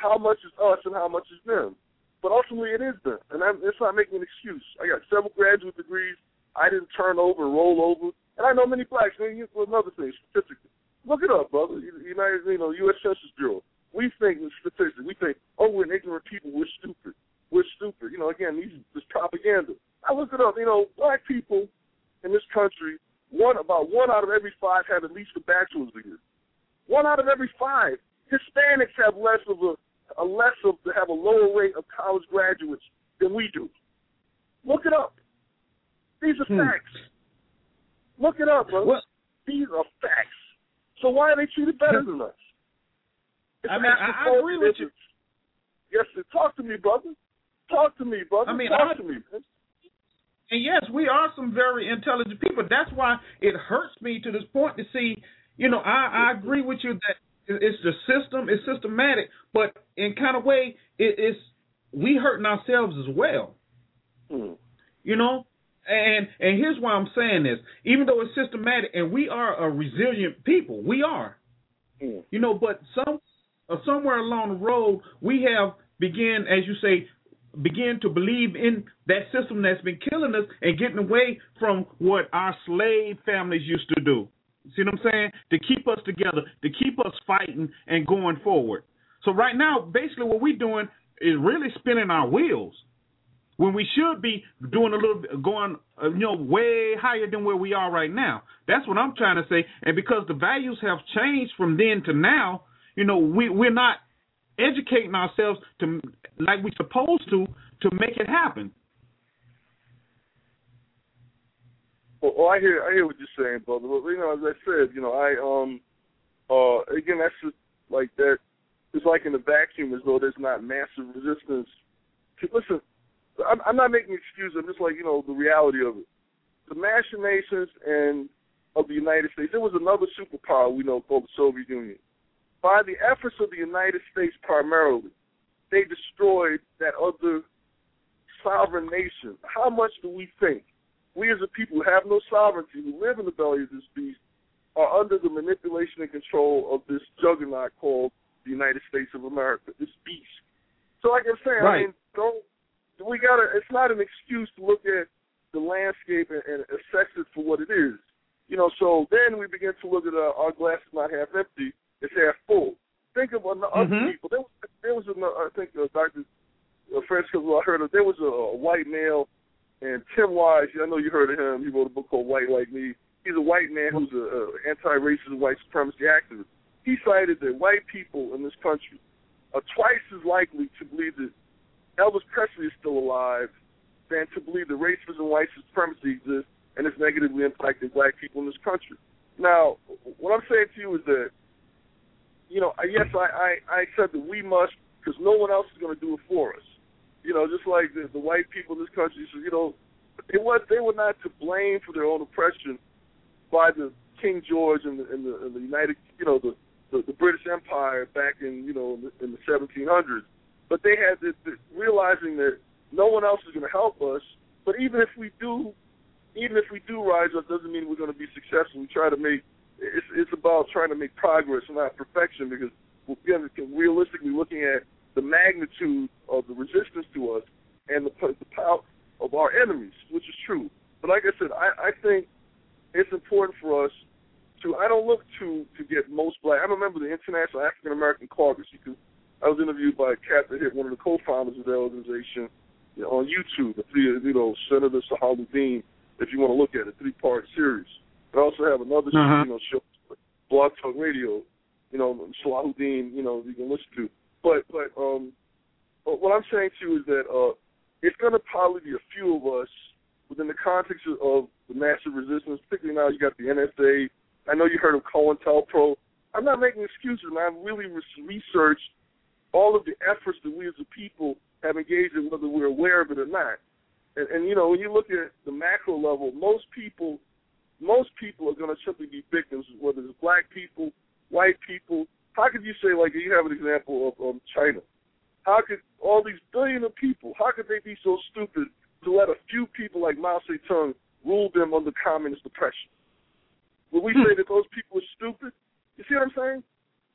Speaker 3: how much is us and how much is them. But ultimately it is them, and it's not making an excuse. I got several graduate degrees. I didn't turn over and roll over. And I know many blacks, another thing, statistically. Look it up, brother. U.S. Census Bureau. We think, statistically, we're an ignorant people, we're stupid. We're stupid. Again, this propaganda. I looked it up. Black people in this country, about one out of every 5 have at least a bachelor's degree. 1 out of every 5. Hispanics have have a lower rate of college graduates than we do. Look it up. These are facts. Look it up, bro. These are facts. So why are they treated better than us?
Speaker 2: I agree with you.
Speaker 3: Yes, talk to me, brother. Talk to me, brother. Talk to me, man.
Speaker 2: And yes, we are some very intelligent people. That's why it hurts me to this point to see, I agree with you that it's the system, it's systematic, but in kind of way, it's we hurting ourselves as well. And here's why I'm saying this. Even though it's systematic, and we are a resilient people, we are. But somewhere along the road, we have began to believe in that system that's been killing us and getting away from what our slave families used to do. See what I'm saying? To keep us together, to keep us fighting and going forward. So right now, basically what we're doing is really spinning our wheels when we should be doing going way higher than where we are right now. That's what I'm trying to say. And because the values have changed from then to now, we're not educating ourselves to like we're supposed to make it happen.
Speaker 3: Well, I hear what you're saying, brother. But, as I said, again, that's just like that. It's like in a vacuum, as though there's not massive resistance. Listen, I'm not making excuses. I'm just like, the reality of it. The machinations of the United States, there was another superpower we know called the Soviet Union. By the efforts of the United States primarily, they destroyed that other sovereign nation. How much do we think we as a people who have no sovereignty, who live in the belly of this beast, are under the manipulation and control of this juggernaut called the United States of America, this beast? So like I'm saying,
Speaker 2: right.
Speaker 3: It's not an excuse to look at the landscape and assess it for what it is. So then we begin to look at our glass is not half empty, it's half full. Think of other people. There was I think Dr. Francisco, I heard of, there was a white male, and Tim Wise, I know you heard of him. He wrote a book called White Like Me. He's a white man who's an anti-racist white supremacy activist. He cited that white people in this country are twice as likely to believe that Elvis Presley is still alive than to believe that racism and white supremacy exists and it's negatively impacting black people in this country. Now, what I'm saying to you is that, yes, I said that we must, because no one else is going to do it for us. Just like the white people in this country, so, they were not to blame for their own oppression by the King George and the United, the British Empire back in the 1700s. But they had realizing that no one else is going to help us. But even if we do rise up, doesn't mean we're going to be successful. We try to make it's about trying to make progress and not perfection, because again, realistically looking at the magnitude of the resistance to us and the power of our enemies, which is true. But like I said, I think it's important for us to. I don't look to get most black. I'm a member of the International African American Caucus. I was interviewed by Catherine Hitt, one of the co-founders of the organization, on YouTube. Senator Sahaluddin, if you want to look at it, 3-part series. I also have another show, Blog Talk Radio, Sahaluddin, you can listen to. But what I'm saying to you is that it's going to probably be a few of us within the context of the massive resistance. Particularly now, you got the NSA. I know you heard of COINTELPRO. I'm not making excuses, and I've really researched all of the efforts that we as a people have engaged in, whether we're aware of it or not. And when you look at the macro level, most people are going to simply be victims, whether it's black people, white people. How could you say, like, you have an example of China? How could all these billion of people, how could they be so stupid to let a few people like Mao Zedong rule them under communist oppression? Will we say that those people are stupid? You see what I'm saying?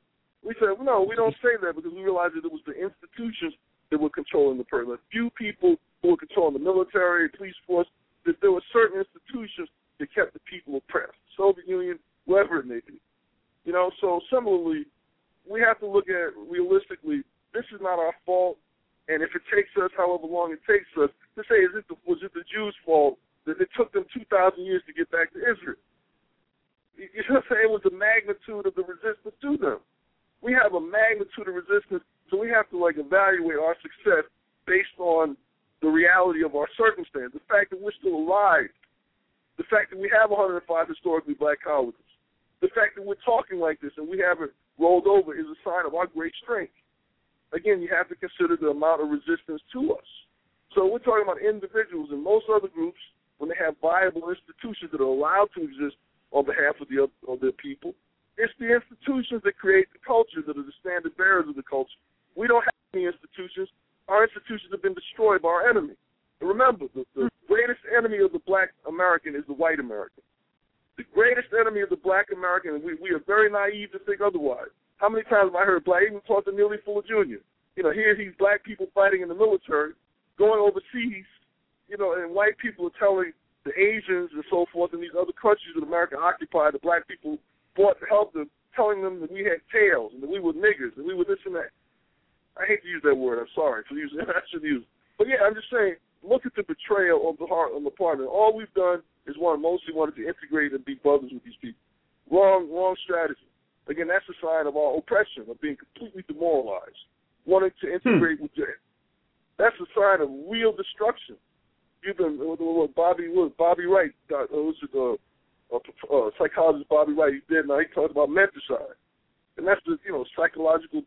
Speaker 3: We said, no, we don't say that because we realized that it was the institutions that were controlling the person. A few people who were controlling the military, police force, that there were certain institutions that kept the people oppressed. Soviet Union, wherever it may be. You know, so similarly, we have to look at realistically, this is not our fault, and if it takes us however long it takes us, to say, was it the Jews' fault that it took them 2,000 years to get back to Israel? You know what I'm saying? It was the magnitude of the resistance to them. We have a magnitude of resistance, so we have to, evaluate our success based on the reality of our circumstance. The fact that we're still alive, the fact that we have 105 historically black colleges, the fact that we're talking like this and we haven't rolled over is a sign of our great strength. Again, you have to consider the amount of resistance to us. So we're talking about individuals, and most other groups, when they have viable institutions that are allowed to exist on behalf of their people, it's the institutions that create the culture that are the standard bearers of the culture. We don't have any institutions. Our institutions have been destroyed by our enemy. And remember, the greatest enemy of the black American is the white American. The greatest enemy of the black American, and we are very naive to think otherwise. How many times have I heard black, even talk to Neely Fuller Jr., here these black people fighting in the military, going overseas, and white people are telling the Asians and so forth in these other countries that America occupied, the black people fought to help them, telling them that we had tails and that we were niggers and we were this and that. I hate to use that word. I'm sorry for using it. I should use it. But, yeah, I'm just saying, look at the betrayal of the heart on the partner. All we've done is mostly wanted to integrate and be brothers with these people. Wrong strategy. Again, that's a sign of our oppression, of being completely demoralized, wanting to integrate with them. That's a sign of real destruction. Even Bobby Wright, psychologist Bobby Wright, he did. Now he talked about menticide, and that's the psychological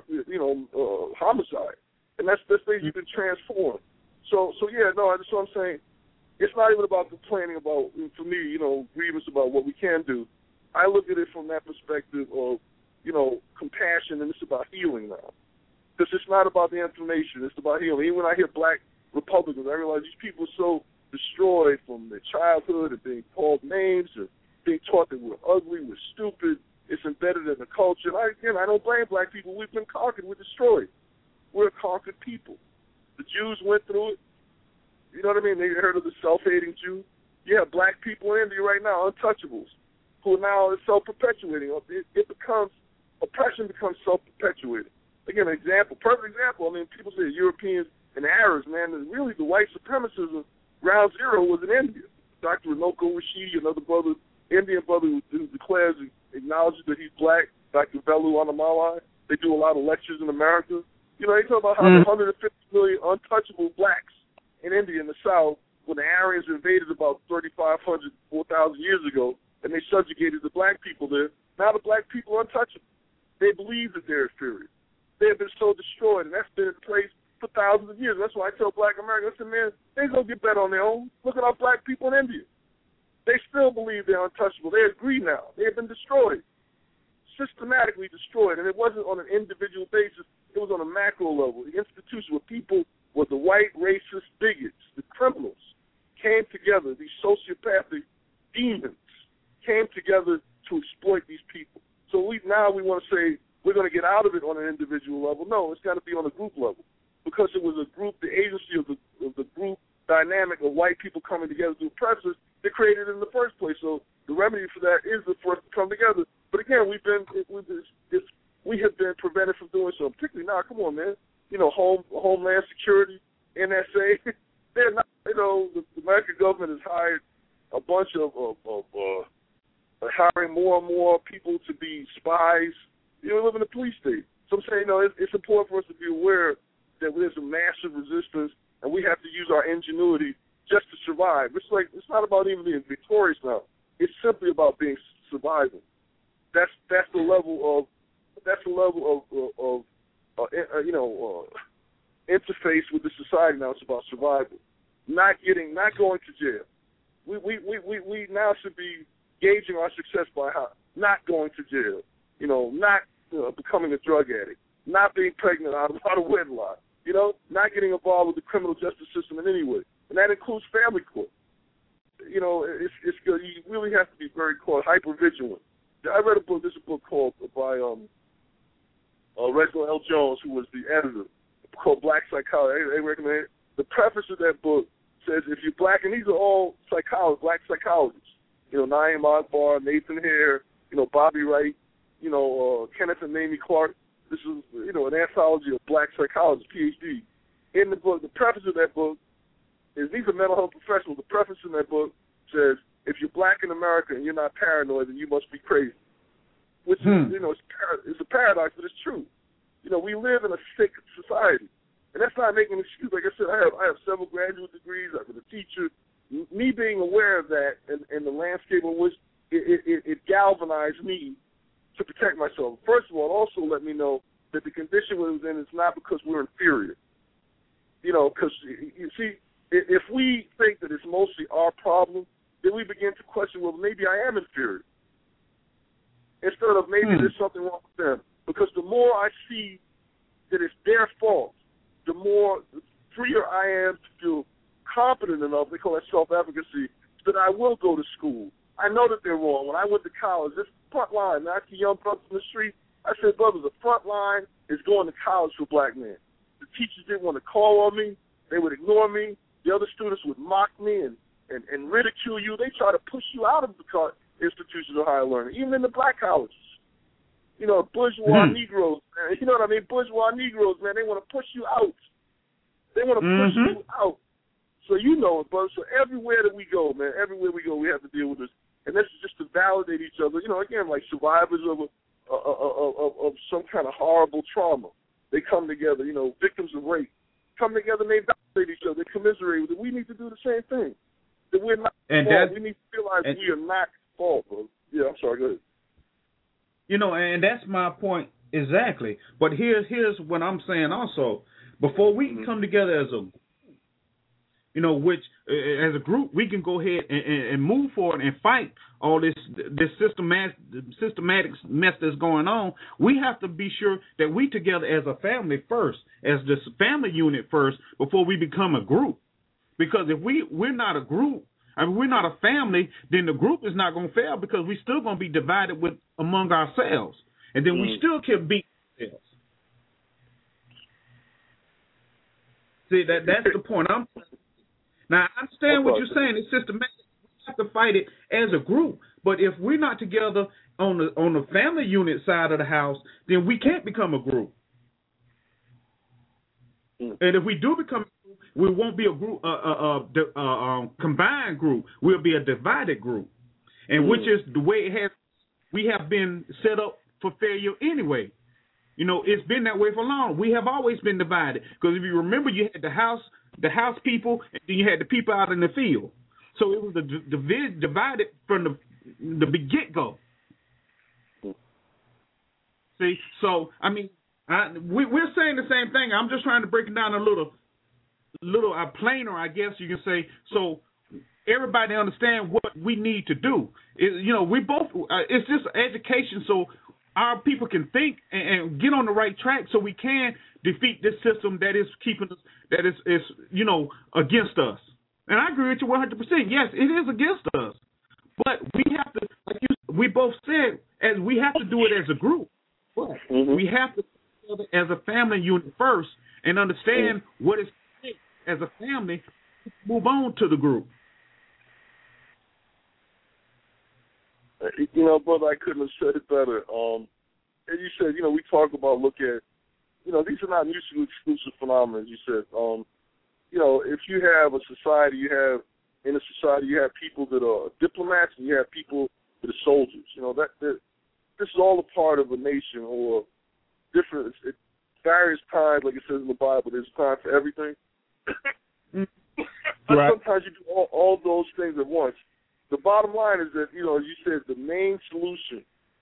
Speaker 3: homicide, and that's things you can transform. So yeah, no, that's what I'm saying. It's not even about complaining about, for me, grievance about what we can do. I look at it from that perspective of, compassion, and it's about healing now. Because it's not about the information, it's about healing. Even when I hear black Republicans, I realize these people are so destroyed from their childhood and being called names and being taught that we're ugly, we're stupid. It's embedded in the culture. And I don't blame black people. We've been conquered. We're destroyed. We're a conquered people. The Jews went through it. You know what I mean? They heard of the self-hating Jew. You have black people in India right now, untouchables, who are now self-perpetuating. Oppression becomes self-perpetuating. Again, perfect example. I mean, people say Europeans and Arabs, man, and really the white supremacism, ground zero was in India. Dr. Runoko Rashidi, another brother, Indian brother who declares and acknowledges that he's black, Dr. Velu Annamalai. They do a lot of lectures in America. They talk about how there are 150 million untouchable blacks in India in the South when the Aryans invaded about 3,500, 4,000 years ago, and they subjugated the black people there. Now the black people are untouchable. They believe that they're inferior. They have been so destroyed, and that's been in place for thousands of years. That's why I tell black Americans, listen, man, they ain't going to get better on their own. Look at our black people in India. They still believe they're untouchable. They agree now. They have been destroyed, systematically destroyed, and it wasn't on an individual basis. It was on a macro level. The institution where people were the white racist bigots, the criminals, came together. These sociopathic demons came together to exploit these people. So now we want to say we're going to get out of it on an individual level. No, it's got to be on a group level, because it was a group, the agency of the group dynamic of white people coming together to oppress us that created it in the first place. So the remedy for that is for us to come together. But again, we have been prevented from doing so. Particularly now, come on, man. Homeland Security, NSA. They're not. The American government has hired a bunch of hiring more and more people to be spies. We live in a police state. So I'm saying, it's important for us to be aware that there's a massive resistance, and we have to use our ingenuity just to survive. It's not about even being victorious now. It's simply about surviving. That's the level of interface with the society now. It's about survival, not going to jail. We now should be gauging our success by not going to jail. Not becoming a drug addict, not being pregnant out of wedlock. Not getting involved with the criminal justice system in any way, and that includes family court. It's good. You really have to be very hyper vigilant. I read a book. There's a book called by Reginald L. Jones, who was the editor, called Black Psychology. I recommend it. The preface of that book says if you're black, and these are all black psychologists, Naeem Akbar, Nathan Hare, Bobby Wright, Kenneth and Mamie Clark. This is, an anthology of black psychologists, PhD. In the book, the preface of that book is these are mental health professionals. The preface in that book says, if you're black in America and you're not paranoid, then you must be crazy. Which is, it's a paradox, but it's true. We live in a sick society. And that's not making an excuse. Like I said, I have several graduate degrees. I've been a teacher. Me being aware of that and the landscape in which it galvanized me to protect myself. First of all, it also let me know that the condition we was in is not because we're inferior. Because, you see, if we think that it's mostly our problem, then we begin to question, well, maybe I am inferior. Instead of maybe there's something wrong with them. Because the more I see that it's their fault, the more freer I am to feel competent enough, they call that self-efficacy, that I will go to school. I know that they're wrong. When I went to college, this front line, I see young brothers in the street, I said, brothers, the front line is going to college for black men. The teachers didn't want to call on me. They would ignore me. The other students would mock me and ridicule you. They try to push you out of the institutions of higher learning, even in the black colleges. Bourgeois Negroes, man. You know what I mean? Bourgeois Negroes, man, they want to push you out. They want to push you out. So you know it, brother. So everywhere that we go, man, we have to deal with this. And this is just to validate each other. Again, like survivors of some kind of horrible trauma. They come together, victims of rape. Come together and they validate each other. They commiserate with it. We need to do the same thing. That we're not fault. We need to realize we are not fault, bro. Yeah, I'm sorry, go ahead.
Speaker 2: And that's my point exactly. But here's what I'm saying also. Before we can come together as a which as a group we can go ahead and move forward and fight all this systematic mess that's going on. We have to be sure that we together as a family first, as this family unit first, before we become a group. Because if we're not a group, we're not a family, then the group is not going to fail because we're still going to be divided among ourselves. And then we still can beat ourselves. See, that's the point I'm saying. Now, I understand what you're saying. It's systematic. We have to fight it as a group. But if we're not together on the family unit side of the house, then we can't become a group. And if we do become a group, we won't be a group, combined group. We'll be a divided group, and which is the way we have been set up for failure anyway. It's been that way for long. We have always been divided because if you remember, you had the house people, and then you had the people out in the field. So it was divided from the get-go. See, so I mean, we're saying the same thing. I'm just trying to break it down a little plainer, I guess you can say, so everybody understand what we need to do. We both. It's just education, so our people can think and get on the right track, so we can defeat this system that is keeping us, that is against us. And I agree with you 100%. Yes, it is against us, but we have to, like we both said, as we have to do it as a group. But we have to do it as a family unit first and understand what is as a family. Move on to the group.
Speaker 3: Brother, I couldn't have said it better. And you said, we talk about, look at, these are not mutually exclusive phenomena, you said. If you have a society, in a society, you have people that are diplomats and you have people that are soldiers. This is all a part of a nation or different, at various times, like it says in the Bible, there's time for everything. Right. Sometimes you do all those things at once. The bottom line is that, you said the main solution,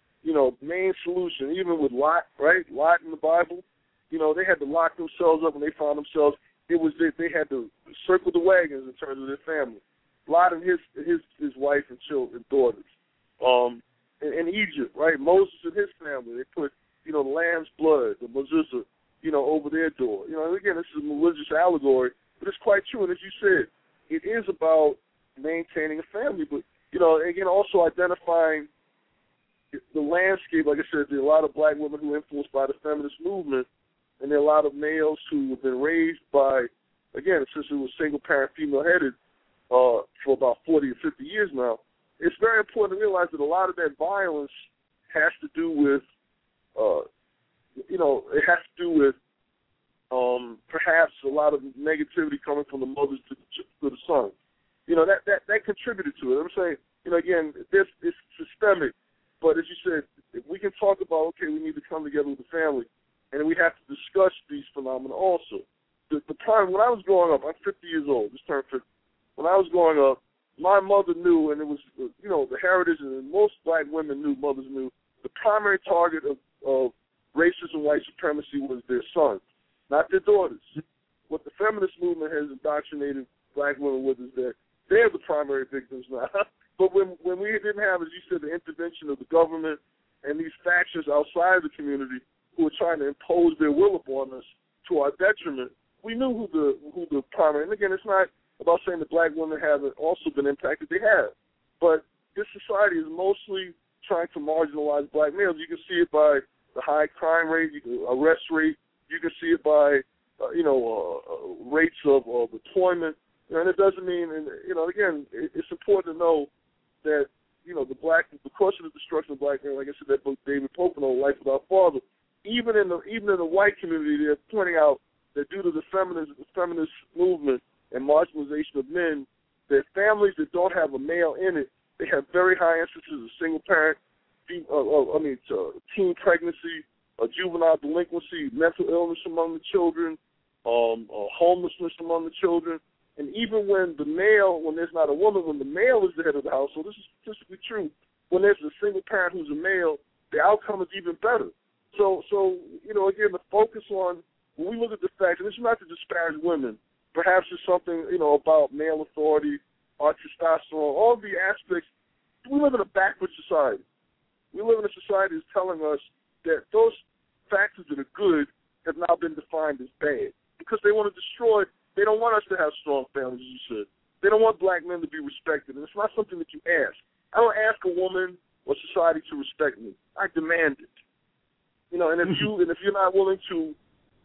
Speaker 3: even with Lot, right? Lot in the Bible, they had to lock themselves up when they found themselves. It was that they had to circle the wagons in terms of their family. Lot and his wife and children and daughters. In Egypt, right? Moses and his family, they put, the lamb's blood, the mezuzah, over their door. Again, this is a religious allegory, but it's quite true. And as you said, it is about maintaining a family, but again, also identifying the landscape, like I said, there are a lot of black women who are influenced by the feminist movement, and there are a lot of males who have been raised by, again, since it was single-parent, female-headed for about 40 or 50 years now. It's very important to realize that a lot of that violence has to do with, it has to do with perhaps a lot of negativity coming from the mothers to the sons. That contributed to it. I'm saying, again, it's systemic. But as you said, if we can talk about, okay, we need to come together with the family, and we have to discuss these phenomena also. The time when I was growing up, I'm 50 years old, just turned 50. When I was growing up, my mother knew, and it was, the heritage, and most black women knew, mothers knew, the primary target of racist and white supremacy was their sons, not their daughters. What the feminist movement has indoctrinated black women with is that they're the primary victims now. But when we didn't have, as you said, the intervention of the government and these factions outside of the community who were trying to impose their will upon us to our detriment, we knew who the primary. And again, it's not about saying that black women haven't also been impacted. They have. But this society is mostly trying to marginalize black males. You can see it by the high crime rate, arrest rate. You can see it by, rates of employment. And it doesn't mean, again, it's important to know that, because of the destruction of black men, like I said, that book David Popenoe, Life Without Father, even in the white community, they're pointing out that due to the feminist movement and marginalization of men, that families that don't have a male in it, they have very high instances of single parent, teen pregnancy, juvenile delinquency, mental illness among the children, homelessness among the children. And even when there's not a woman, when the male is the head of the household, this is statistically true, when there's a single parent who's a male, the outcome is even better. So again, the focus on, when we look at the facts, and this is not to disparage women, perhaps it's something, about male authority, our testosterone, all the aspects. We live in a backward society. We live in a society that's telling us that those factors that are good have now been defined as bad because they want to destroy. They don't want us to have strong families, as you said. They don't want black men to be respected, and it's not something that you ask. I don't ask a woman or society to respect me. I demand it. And if you're not willing to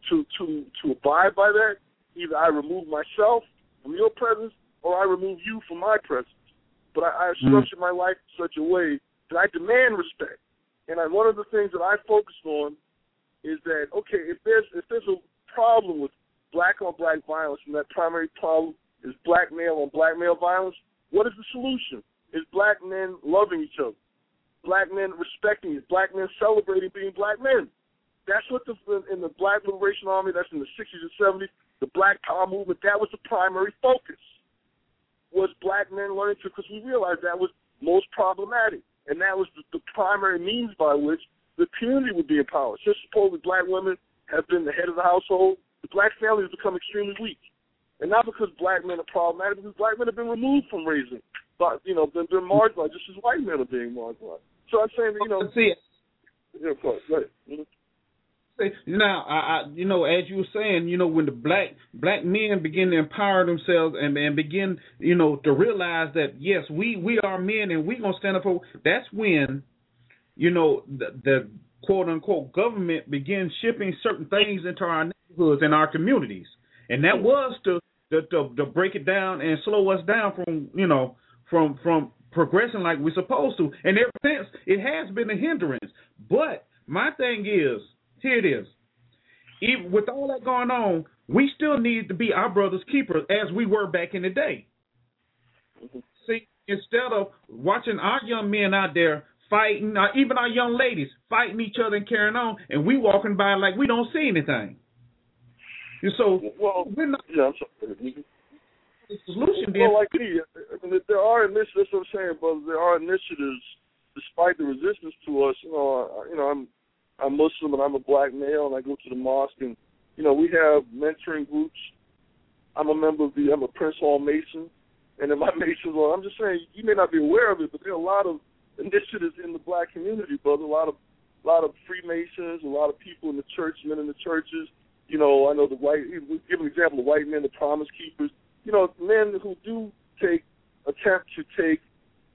Speaker 3: abide by that, either I remove myself from your presence or I remove you from my presence. But I structured my life in such a way that I demand respect. And one of the things that I focused on is that, okay, if there's a problem with black-on-black violence, and that primary problem is black male-on-black male violence, what is the solution? Is black men loving each other, black men respecting it, black men celebrating being black men. That's what in the Black Liberation Army, that's in the 60s and 70s, the Black Power movement, that was the primary focus, was black men learning to, because we realized that was most problematic, and that was the primary means by which the community would be empowered. Since supposedly black women have been the head of the household, the black family has become extremely weak. And not because black men are problematic, because black men have been removed from raising. But, they're marginalized just as white men are being marginalized. So I'm saying that, Yeah, of course. Right. Mm-hmm.
Speaker 2: Now, as you were saying, when the black men begin to empower themselves and begin, to realize that, yes, we are men and we're going to stand up for, that's when, the quote-unquote government begins shipping certain things into our neighborhoods and our communities. And that was to break it down and slow us down from progressing like we're supposed to. And ever since, it has been a hindrance. But my thing is, here it is. Even with all that going on, we still need to be our brother's keepers as we were back in the day. Mm-hmm. See, instead of watching our young men out there fighting, even our young ladies fighting each other and carrying on, and we walking by like we don't see anything. And so, we're not.
Speaker 3: Yeah, I'm sorry.
Speaker 2: The solution
Speaker 3: there are initiatives. That's what I'm saying, brother. There are initiatives, despite the resistance to us. I'm Muslim and I'm a black male, and I go to the mosque, and we have mentoring groups. I'm a Prince Hall Mason, and in my Masons, I'm just saying, you may not be aware of it, but there are a lot of initiatives in the black community, brother. A lot of Freemasons, a lot of people in the church, men in the churches. I know give an example, the white men, the Promise Keepers. Men who do attempt to take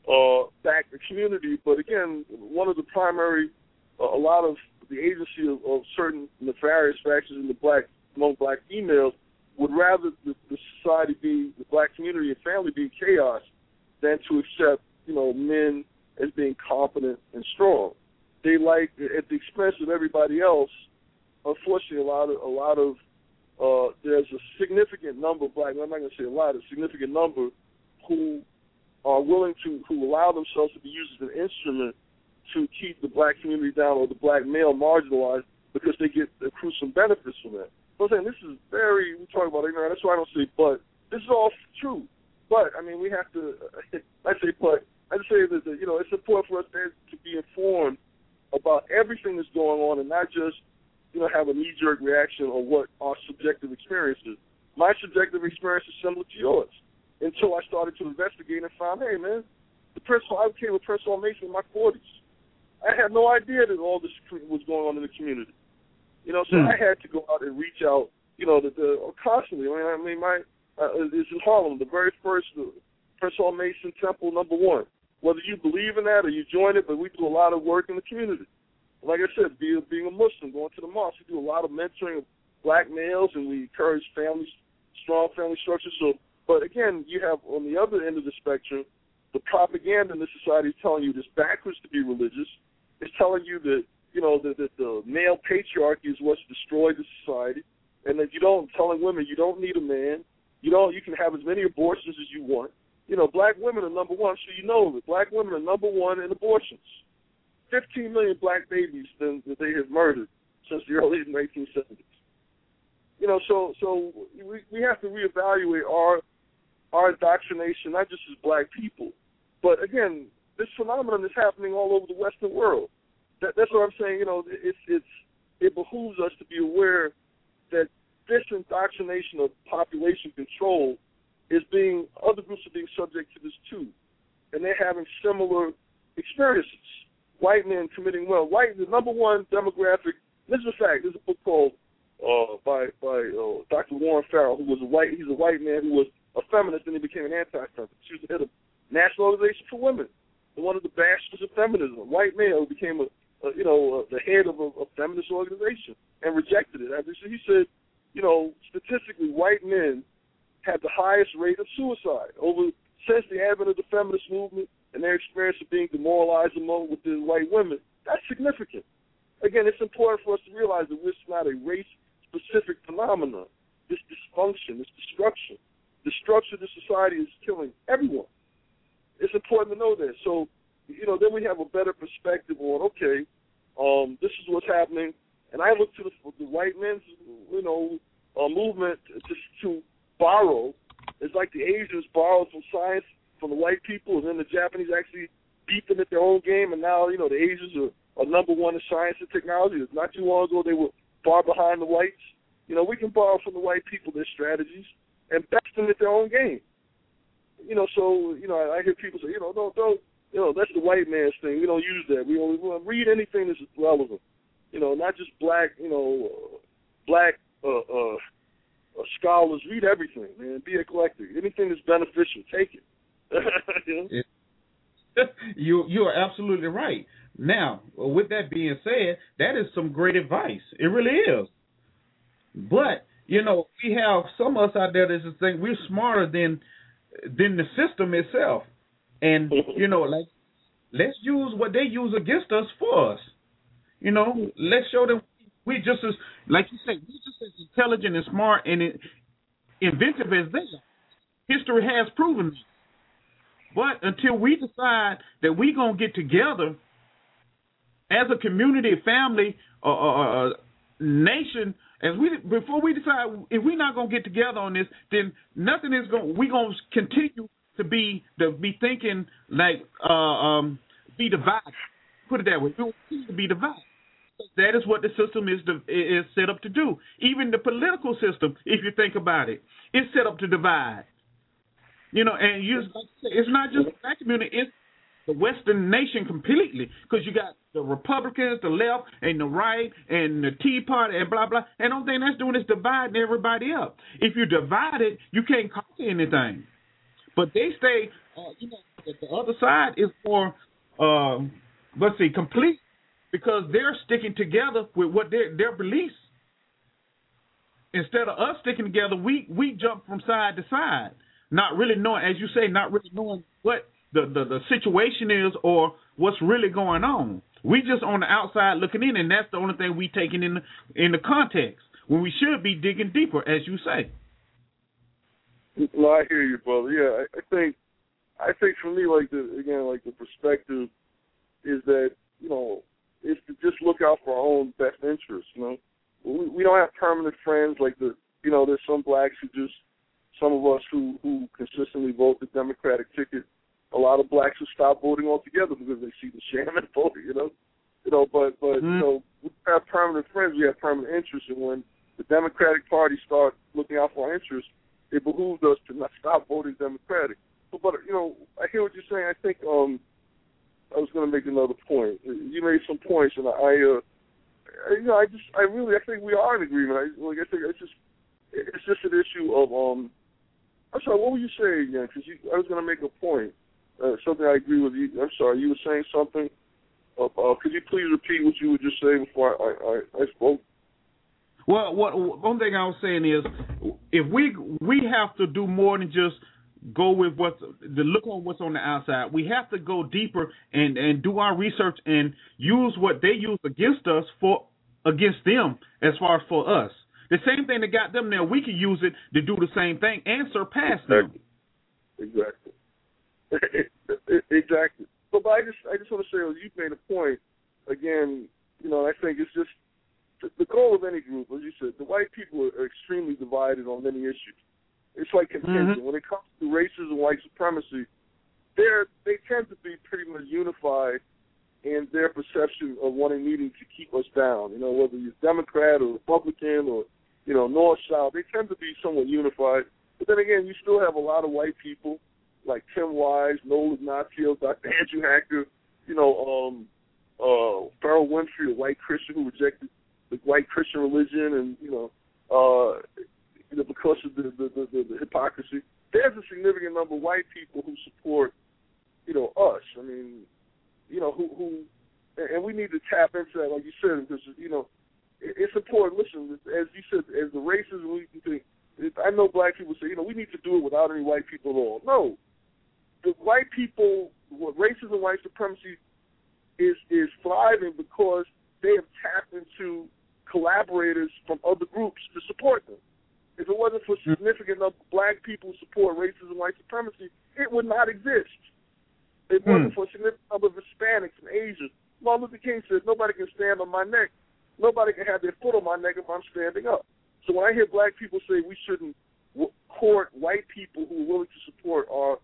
Speaker 3: back the community. But again, one of the primary, a lot of the agency of certain nefarious factions among black females would rather the society be, the black community and family be chaos than to accept, men as being competent and strong. They like, at the expense of everybody else. Unfortunately, a lot of there's a significant number of black, I'm not going to say a lot, a significant number who are willing who allow themselves to be used as an instrument to keep the black community down or the black male marginalized because they accrue some benefits from that. So I'm saying this is we talk about ignorance, that's why I don't say but. This is all true. But, we have to, I say but, I just say that, it's important for us to be informed about everything that's going on and not just, have a knee-jerk reaction on what our subjective experience is. My subjective experience is similar to yours until I started to investigate and found, hey, man, I became a Prince Hall Mason in my 40s. I had no idea that all this was going on in the community. So I had to go out and reach out, constantly. It's in Harlem, the very first Prince Hall Mason Temple, #1. Whether you believe in that or you join it, but we do a lot of work in the community. Like I said, being a Muslim, going to the mosque, we do a lot of mentoring of black males, and we encourage strong family structures. So, but again, you have on the other end of the spectrum, the propaganda in this society is telling you it's backwards to be religious. It's telling you that that the male patriarchy is what's destroyed the society, and that telling women you don't need a man, you can have as many abortions as you want. Black women are #1, so that black women are #1 in abortions. 15 million black babies that they have murdered since the early 1970s. So we have to reevaluate our indoctrination, not just as black people, but again, this phenomenon is happening all over the Western world. That's what I'm saying. It behooves us to be aware that this indoctrination of population control other groups are being subject to this too, and they're having similar experiences. White men committing the #1 demographic. This is a fact. There's a book called by Dr. Warren Farrell, he's a white man who was a feminist and he became an anti-feminist. She was the head of National Organization for Women, one of the bastions of feminism. A white male who became the head of a feminist organization and rejected it. He said, statistically, white men had the highest rate of suicide since the advent of the feminist movement and their experience of being demoralized within white women. That's significant. Again, it's important for us to realize that it's not a race-specific phenomenon. This dysfunction, this destruction, the structure of the society is killing everyone. It's important to know that. So, then we have a better perspective on, okay, this is what's happening. And I look to the white men's, movement to borrow. It's like the Asians borrowed from science from the white people, and then the Japanese actually beat them at their own game, and now, the Asians are #1 in science and technology. Not too long ago, they were far behind the whites. We can borrow from the white people their strategies and best them at their own game. I hear people say, don't, that's the white man's thing. We don't use that. We only read anything that's relevant. Not just black scholars. Read everything, man. Be eclectic. Anything that's beneficial, take it.
Speaker 2: You are absolutely right. Now, with that being said, that is some great advice. It really is. But, we have some of us out there that just think we're smarter than the system itself. And, let's use what they use against us for us. Let's show them we just as, like you say, we're just as intelligent and smart and inventive as they are. History has proven this. But until we decide that we're going to get together as a community, family, nation, before we decide if we're not going to get together on this, then nothing is going. We're going to continue to be thinking like be divided. Put it that way. We will continue to be divided. That is what the system is set up to do. Even the political system, if you think about it, is set up to divide. And it's not just the black community; it's the Western nation completely. Because you got the Republicans, the left, and the right, and the Tea Party, and blah blah. And the only thing that's doing is dividing everybody up. If you're divided, you can't conquer anything. But they stay, the other side is more, complete, because they're sticking together with what their beliefs. Instead of us sticking together, we jump from side to side, not really knowing, as you say, not really knowing what the situation is or what's really going on. We just on the outside looking in, and that's the only thing we taking in the context, when we should be digging deeper, as you say.
Speaker 3: Well, I hear you, brother. Yeah, I think for me, the perspective is that, is to just look out for our own best interests. We don't have permanent friends there's some blacks some of us who consistently vote the Democratic ticket. A lot of blacks who stop voting altogether because they see the sham and vote, But we have permanent friends, we have permanent interests, and when the Democratic Party start looking out for our interests, it behooves us to not stop voting Democratic. But I hear what you're saying. I think I was going to make another point. You made some points, and I think we are in agreement. I think it's just an issue of I'm sorry, what were you saying again? Because I was going to make a point. Something I agree with you. I'm sorry, you were saying something. Could you please repeat what you were just saying before I spoke?
Speaker 2: Well, one thing I was saying is, if we have to do more than just go with look on what's on the outside. We have to go deeper and do our research and use what they use against us against them as far as for us. The same thing that got them there, we can use it to do the same thing and surpass them.
Speaker 3: Exactly. Exactly. But I just want to say, you've made a point. Again, I think it's just the goal of any group, as you said, the white people are extremely divided on many issues. It's like contention. Mm-hmm. When it comes to racism and white supremacy, they tend to be pretty much unified in their perception of needing to keep us down. Whether you're Democrat or Republican or, North, South, they tend to be somewhat unified. But then again, you still have a lot of white people like Tim Wise, Noel Ignacio, Dr. Andrew Hacker, Pharoah Winfrey, a white Christian who rejected the white Christian religion, and because of the hypocrisy. There's a significant number of white people who support, us. I mean, who, and we need to tap into that, like you said, because it's important. Listen, as you said, as the racism, we think. I know black people say, we need to do it without any white people at all. No, the white people, racism, white supremacy is thriving because they have tapped into collaborators from other groups to support them. If it wasn't for significant number of black people who support racism, white supremacy, it would not exist. If it wasn't for a significant number of Hispanics and Asians. Martin Luther King said, nobody can stand on my neck. Nobody can have their foot on my neck if I'm standing up. So when I hear black people say we shouldn't court white people who are willing to support our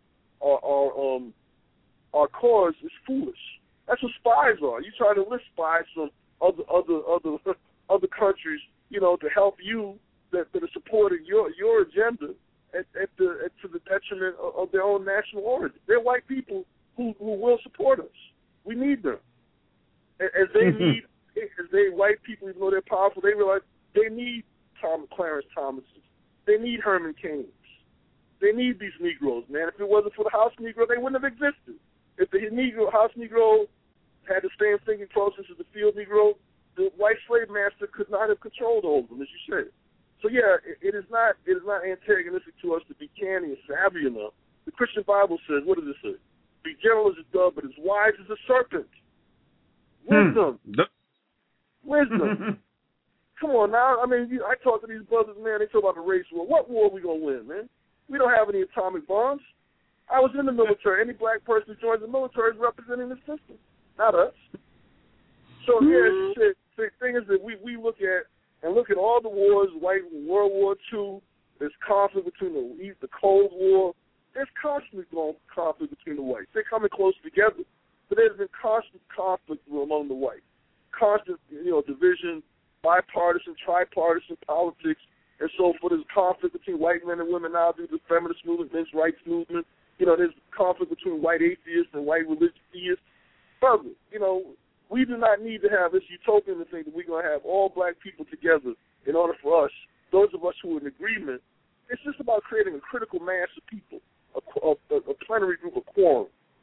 Speaker 3: cause, it's foolish. That's what spies are. You try to enlist spies from other countries, to help you that are supporting your agenda to the detriment of their own national origin. They're white people who will support us. We need them. As white people, even though they're powerful, they realize they need Clarence Thomases. They need Herman Cains. They need these Negroes, man. If it wasn't for the house Negro, they wouldn't have existed. If the house Negro had the same thinking process as the field Negro, the white slave master could not have controlled over them, as you said. So yeah, it is not antagonistic to us to be canny and savvy enough. The Christian Bible says, what does it say? Be gentle as a dove, but as wise as a serpent. Wisdom. Wisdom. Come on now. I mean, I talk to these brothers, man. They talk about the race war. What war are we going to win, man? We don't have any atomic bombs. I was in the military. Any black person who joins the military is representing the system, not us. So, yeah, the thing is that we look at all the wars, World War II, there's conflict between the Cold War. There's constantly conflict between the whites. They're coming close together. But there's been constant conflict among the whites. Constant, division, bipartisan, tripartisan politics, and so forth. There's conflict between white men and women now due to the feminist movement, men's rights movement. There's conflict between white atheists and white religious theists. Brother, we do not need to have this utopian thing that we're going to have all black people together in order for us, those of us who are in agreement. It's just about creating a critical mass of people, a plenary group, of quorum.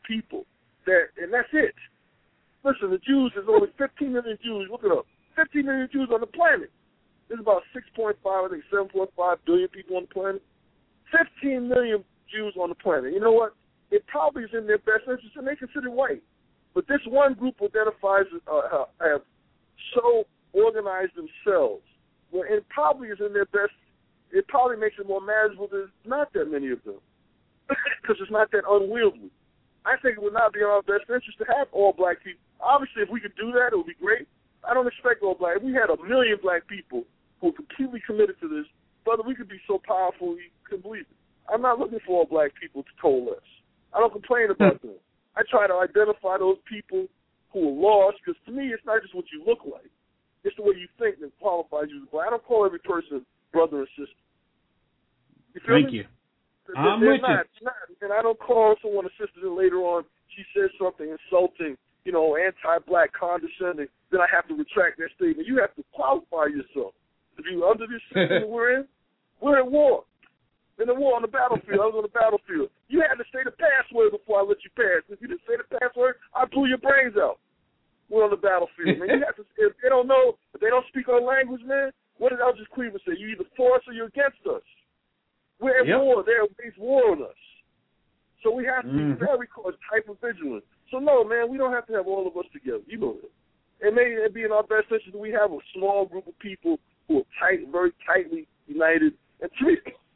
Speaker 3: people. And that's it. Listen, the Jews, there's only 15 million Jews. Look it up. 15 million Jews on the planet. There's about 6.5, I think 7.5 billion people on the planet. 15 million Jews on the planet. You know what? It probably is in their best interest, and they consider white. But this one group identifies have so organized themselves, well, it probably is in their best. It probably makes it more manageable. There's not that many of them because it's not that unwieldy. I think it would not be in our best interest to have all black people. Obviously, if we could do that, it would be great. I don't expect all black. If we had 1 million black people who are completely committed to this, brother, we could be so powerful you couldn't believe it. I'm not looking for all black people to coalesce. I don't complain about them. I try to identify those people who are lost, because to me, it's not just what you look like. It's the way you think that qualifies you as black. I don't call every person brother or sister. You feel
Speaker 2: Thank
Speaker 3: me?
Speaker 2: you. I'm with you.
Speaker 3: And I don't call someone a sister and later on she says something insulting, anti-black, condescending, then I have to retract that statement. You have to qualify yourself. If you're under this system that we're at war. In the war on the battlefield, I was on the battlefield. You had to say the password before I let you pass. If you didn't say the password, I blew your brains out. We're on the battlefield, man. You have to. If they don't know, if they don't speak our language, man, what did Eldridge Cleveland say? You either for us or you're against us. We're at war. They're waging war on us. So we have to be very hyper vigilant. So no, man, we don't have to have all of us together. You know that. It may be in our best interest that we have a small group of people who are very tightly united. And to me,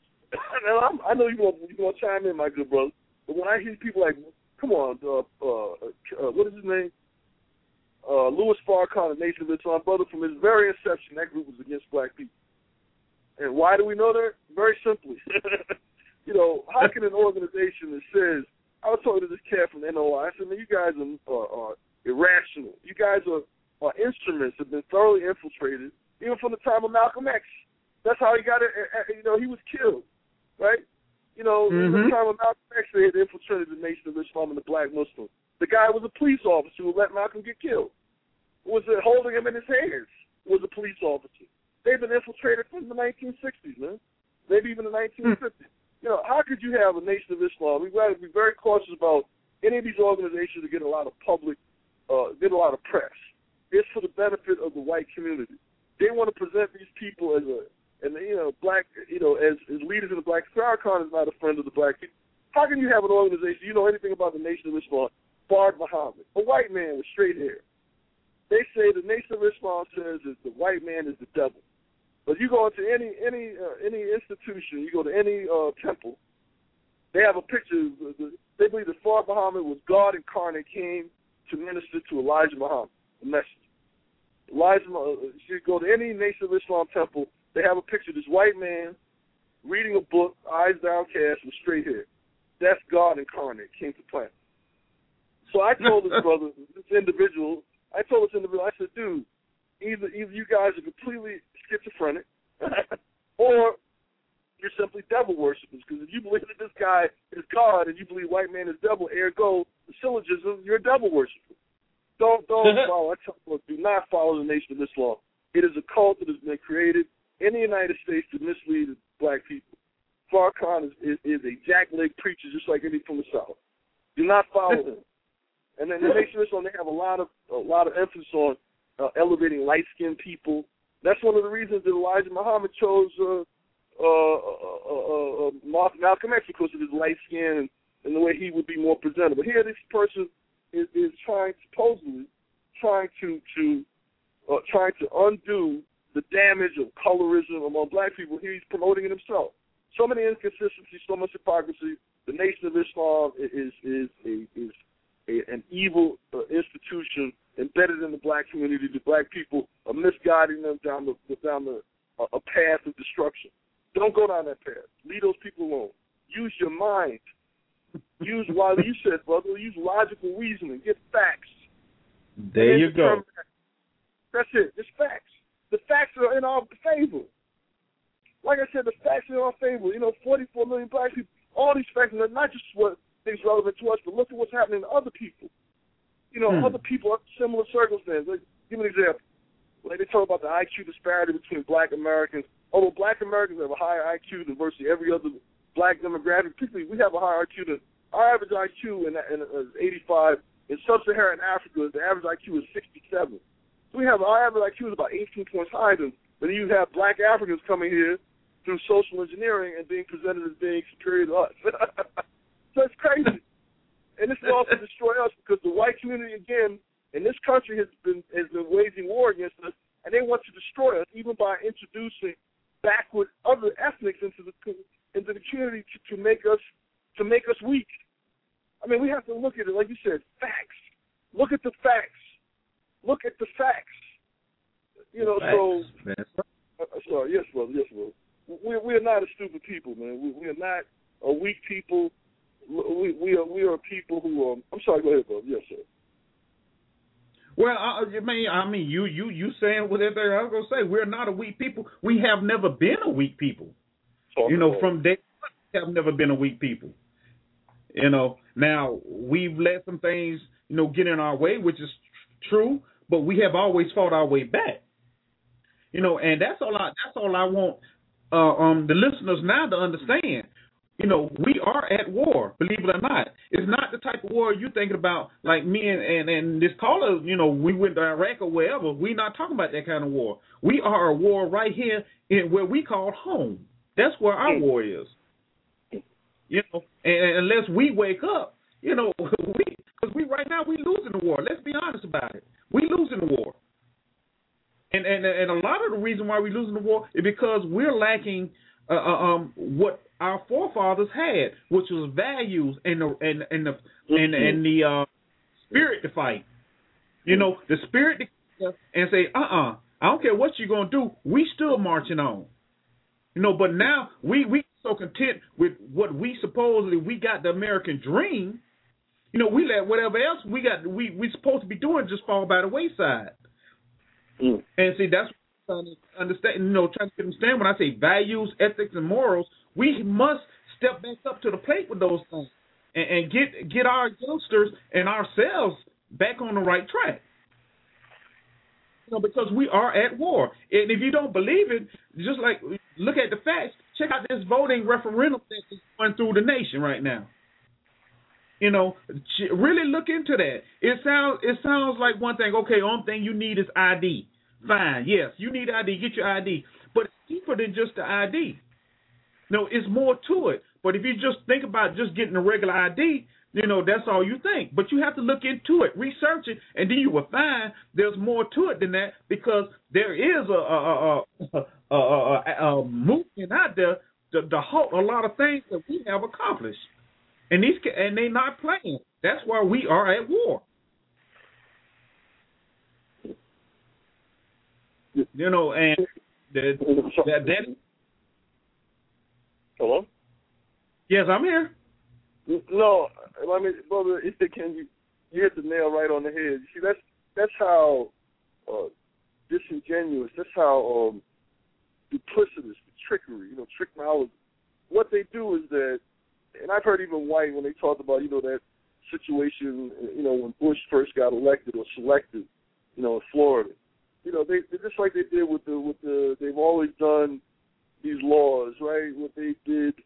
Speaker 3: I know you're gonna chime in, my good brother. But when I hear people like, come on, what is his name? Louis Farrakhan, the Nation of Islam, brother, from his very inception, that group was against black people. And why do we know that? Very simply. How can an organization that says, I was talking to this cat from the NOI, I said, man, you guys are irrational. You guys are instruments that have been thoroughly infiltrated, even from the time of Malcolm X. That's how he got it. He was killed, right? In the time of Malcolm X, they had infiltrated the Nation of Islam and the black Muslims. The guy was a police officer who let Malcolm get killed. Holding him in his hands was a police officer. They've been infiltrated from the 1960s, man. Maybe even the 1950s. How could you have a Nation of Islam? We've got to be very cautious about any of these organizations that get a lot of public, get a lot of press. It's for the benefit of the white community. They want to present these people as black, as leaders of the black. Farrakhan is not a friend of the black people. How can you have an organization, you know anything about the Nation of Islam? Fard Muhammad, a white man with straight hair. They say the Nation of Islam says that the white man is the devil. But you go into any institution, you go to any temple, they have a picture. They believe that Fard Muhammad was God incarnate, came to minister to Elijah Muhammad, the messenger. You go to any Nation of Islam temple, they have a picture of this white man reading a book, eyes downcast, with straight hair. That's God incarnate, came to planet. So I told this brother, I said, dude, either you guys are completely schizophrenic or you're simply devil worshippers. Because if you believe that this guy is God and you believe white man is devil, ergo the syllogism, you're a devil worshiper. Don't follow. I tell you, do not follow the Nation of Islam. It is a cult that has been created in the United States to mislead black people. Farrakhan is a jackleg preacher just like any from the South. Do not follow him. And then the Nation of Islam, they have a lot of emphasis on elevating light-skinned people. That's one of the reasons that Elijah Muhammad chose Malcolm X, because of his light skin and the way he would be more presentable. Here, this person is supposedly trying to undo the damage of colorism among black people. He's promoting it himself. So many inconsistencies, so much hypocrisy. The Nation of Islam is an evil institution embedded in the black community. The black people are misguiding them down a path of destruction. Don't go down that path. Leave those people alone. Use your mind. Use what you said, brother. Use logical reasoning. Get facts.
Speaker 2: There you go.
Speaker 3: That's it. It's facts. The facts are in our favor. Like I said, the facts are in our favor. 44 million black people. All these facts are not just what things relevant to us, but look at what's happening to other people. Other people have similar circumstances. Like, give me an example. Like they talk about the IQ disparity between black Americans. Although black Americans have a higher IQ than virtually every other black demographic, particularly we have a higher IQ than our average IQ is 85. In sub-Saharan Africa, the average IQ is 67. So our average IQ is about 18 points higher than. But then you have black Africans coming here through social engineering and being presented as being superior to us. So it's crazy. And this will also destroy us because the white community, again, in this country has been waging war against us, and they want to destroy us even by introducing backward other ethnics into the community to make us weak. I mean, we have to look at it, like you said, facts. Look at the facts. Look at the facts. You know,
Speaker 2: facts.
Speaker 3: Sorry, yes, brother, yes, brother. We are not a stupid people, man. We are not a weak people. We are people who I'm sorry, go ahead, brother. Yes, sir.
Speaker 2: Well, I mean, you saying whatever I was gonna say. We're not a weak people. We have never been a weak people. From day one, we have never been a weak people. Now we've let some things, get in our way, which is true, but we have always fought our way back. And that's all I want the listeners now to understand. We are at war, believe it or not. It's not the type of war you're thinking about, like me and this caller, we went to Iraq or wherever. We're not talking about that kind of war. We are a war right here in where we call home. That's where our war is. And unless we wake up, because right now we losing the war. Let's be honest about it. We losing the war. And a lot of the reason why we're losing the war is because we're lacking what our forefathers had, which was values and the spirit to fight. The spirit to and say, I don't care what you're gonna do. We still marching on. But now we so content with what we supposedly we got the American dream. We let whatever else we supposed to be doing just fall by the wayside. And see, that's what I'm trying to understand when I say values, ethics, and morals. We must step back up to the plate with those things and get our youngsters and ourselves back on the right track. Because we are at war. And if you don't believe it, just like look at the facts, check out this voting referendum that is going through the nation right now. Really look into that. It sounds like one thing. Okay, only thing you need is ID. Fine, yes, you need ID. Get your ID. But it's deeper than just the ID. No, it's more to it. But if you just think about just getting a regular ID, that's all you think. But you have to look into it, research it, and then you will find there's more to it than that because there is a movement out there to halt a lot of things that we have accomplished. And they're not playing. That's why we are at war. And that.
Speaker 3: Hello?
Speaker 2: Yes, I'm here.
Speaker 3: No, I mean, brother, you hit the nail right on the head. You see, that's how disingenuous. That's how duplicitous, trickery. Tricknology. What they do is that. And I've heard even white when they talked about, that situation, when Bush first got elected or selected, in Florida. They just like they did with the they've always done these laws, right? What they did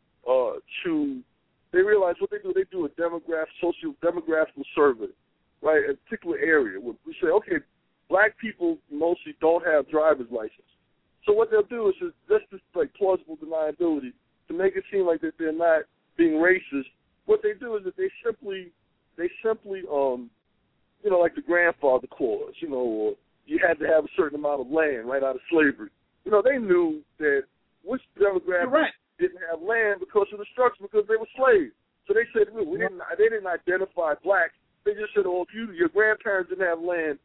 Speaker 3: they realize what they do a social demographical survey, right? A particular area. We say, okay, black people mostly don't have driver's license. So what they'll do is just like plausible deniability to make it seem like that they're not being racist. What they do is that they simply like the grandfather clause, or you had to have a certain amount of land right out of slavery. They knew that which demographic didn't have land because of the structure, because they were slaves. So they said, they didn't identify blacks. They just said, if your grandparents didn't have land,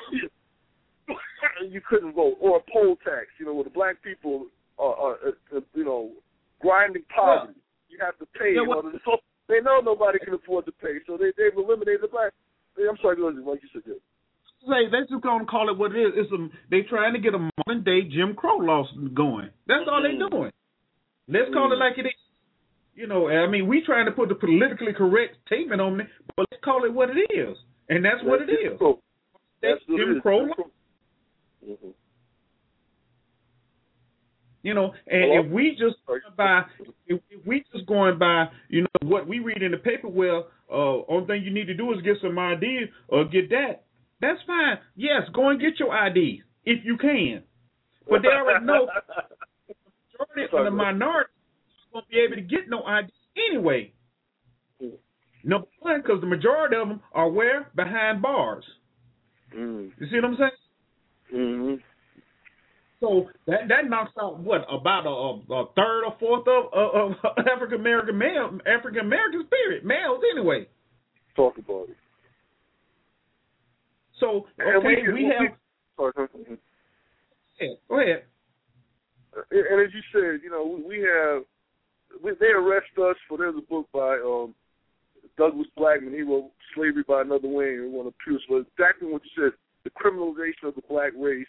Speaker 3: you couldn't vote. Or a poll tax, where the black people are grinding poverty. You have to pay in order to. So they know nobody can afford to pay, so they've eliminated the black. I'm sorry, like you said.
Speaker 2: Say they're just gonna call it what it is. They're trying to get a modern day Jim Crow law going. That's all they're doing. Let's call it like it is. I mean, we trying to put the politically correct statement on it, but let's call it what it is, and that's what it is. That's Jim Crow law. You know, and if we just going by, you know, what we read in the paper, well, only thing you need to do is get some ID or get that. That's fine. Yes, go and get your ID if you can. But they already know the majority of the minority won't be able to get no ID anyway. Number one, because the majority of them are where? Behind bars. You see what I'm saying?
Speaker 3: Mm-hmm.
Speaker 2: So that knocks out what, about a third or fourth of African Americans, period, males anyway.
Speaker 3: Talk about it.
Speaker 2: So okay, we have. Yeah, go ahead.
Speaker 3: And as you said, you know, they arrest us for. There's a book by Douglas Blackman. He wrote Slavery by Another Wing, and one of Pierce. But exactly what you said, the criminalization of the black race.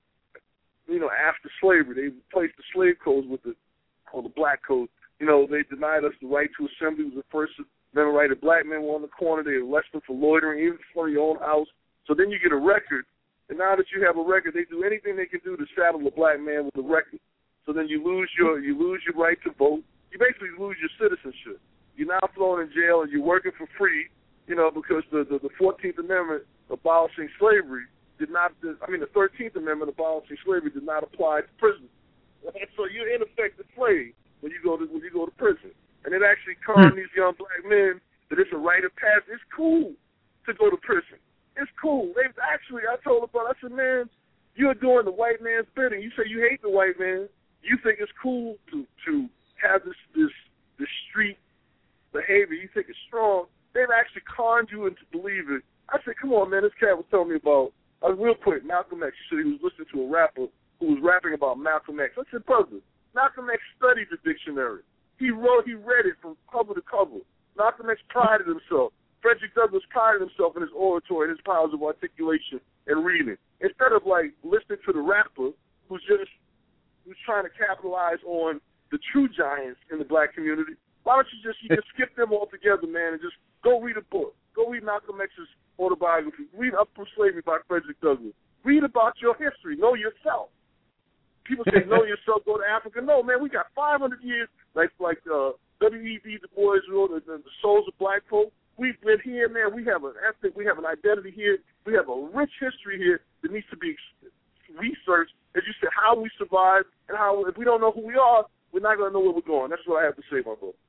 Speaker 3: You know, after slavery, they replaced the slave codes with the black code. You know, they denied us the right to assembly. It was the first amendment right. If black men were on the corner, they arrested them for loitering, even in front of your own house. So then you get a record, and now that you have a record, they do anything they can do to saddle a black man with a record. So then you lose your right to vote. You basically lose your citizenship. You're now thrown in jail, and you're working for free. You know, because the 14th Amendment abolishing slavery. The 13th Amendment abolishing slavery did not apply to prisoners. So you're in effect a slave when you go to prison. And it actually conned these young black men that it's a rite of passage. It's cool to go to prison. It's cool. I told the brother, I said, man, you're doing the white man's bidding. You say you hate the white man. You think it's cool to have this street behavior. You think it's strong. They've actually conned you into believing. I said, come on, man. This cat was telling me about. Real quick, Malcolm X. He said he was listening to a rapper who was rapping about Malcolm X. I said, brother, Malcolm X studied the dictionary. He read it from cover to cover. Malcolm X prided himself. Frederick Douglass prided himself in his oratory and his powers of articulation and reading. Instead of listening to the rapper who's trying to capitalize on the true giants in the black community, why don't you just skip them altogether, man, and just go read a book. Go read Malcolm X's autobiography. Read Up From Slavery by Frederick Douglass. Read about your history. Know yourself. People say, know yourself, go to Africa. No, man, we got 500 years, like W.E.B. Du Bois wrote, the Souls of Black Folk. We've been here, man. We have an ethic. We have an identity here. We have a rich history here that needs to be researched. As you said, how we survive and how, if we don't know who we are, we're not going to know where we're going. That's what I have to say, my brother.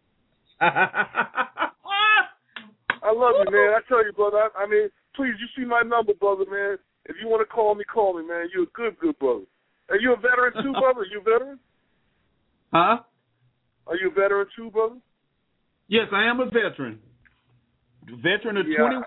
Speaker 3: I love you, man. I tell you, brother. I mean, please, you see my number, brother, man. If you want to call me, man. You're a good brother. Are you a veteran too, brother? Are you a veteran?
Speaker 2: Huh?
Speaker 3: Are you a veteran too, brother?
Speaker 2: Yes, I am a veteran. Veteran of 21.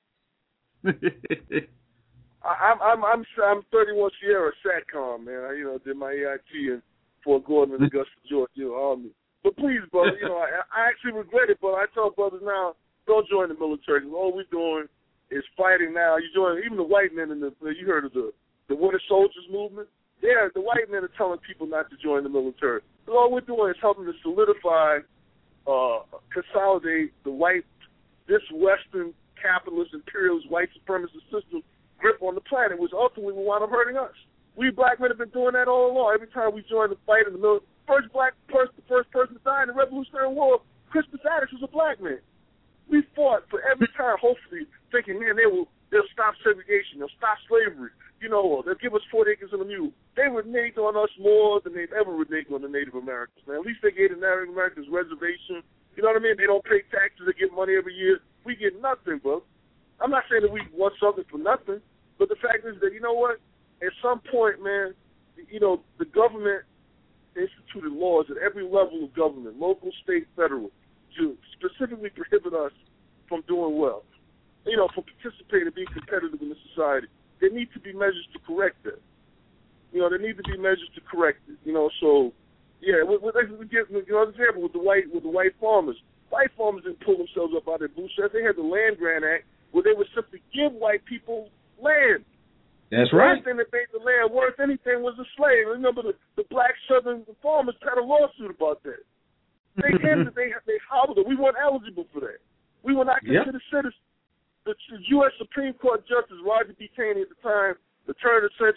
Speaker 2: I'm 31 Sierra SATCOM, man. I did my AIT in Fort Gordon and Augusta, Georgia, Army. But please, brother, I actually regret it, but I tell brothers now, don't join the military. All we're doing is fighting now. You join even the white men you heard of the Winter Soldiers movement. The white men are telling people not to join the military. So all we're doing is helping to solidify, consolidate this Western capitalist, imperialist, white supremacist system grip on the planet, which ultimately will wind up hurting us. We black men have been doing that all along. Every time we joined the fight in the military, the first person to die in the Revolutionary War, Crispus Attucks was a black man. We fought for every time, hopefully, thinking, man, they'll stop segregation, they'll stop slavery, they'll give us 40 acres and a mule. They reneged on us more than they've ever reneged on the Native Americans, man. At least they gave the Native Americans reservation. You know what I mean? They don't pay taxes, they get money every year. We get nothing, bro. I'm not saying that we want something for nothing, but the fact is that, you know what? At some point, man, the government instituted laws at every level of government, local, state, federal, to specifically prohibit us from doing well, from participating and being competitive in the society. There need to be measures to correct that. There need to be measures to correct it. So, yeah, we give an example with the white farmers. White farmers didn't pull themselves up out of their bootstraps. They had the Land Grant Act where they would simply give white people land. That's right.
Speaker 3: The only thing that made the land worth anything was the slave. Remember, the black southern farmers had a lawsuit about that. They hobbled it. We weren't eligible for that. We were not considered citizens. The U.S. Supreme Court Justice Roger B. Taney at the time, the turn of the century,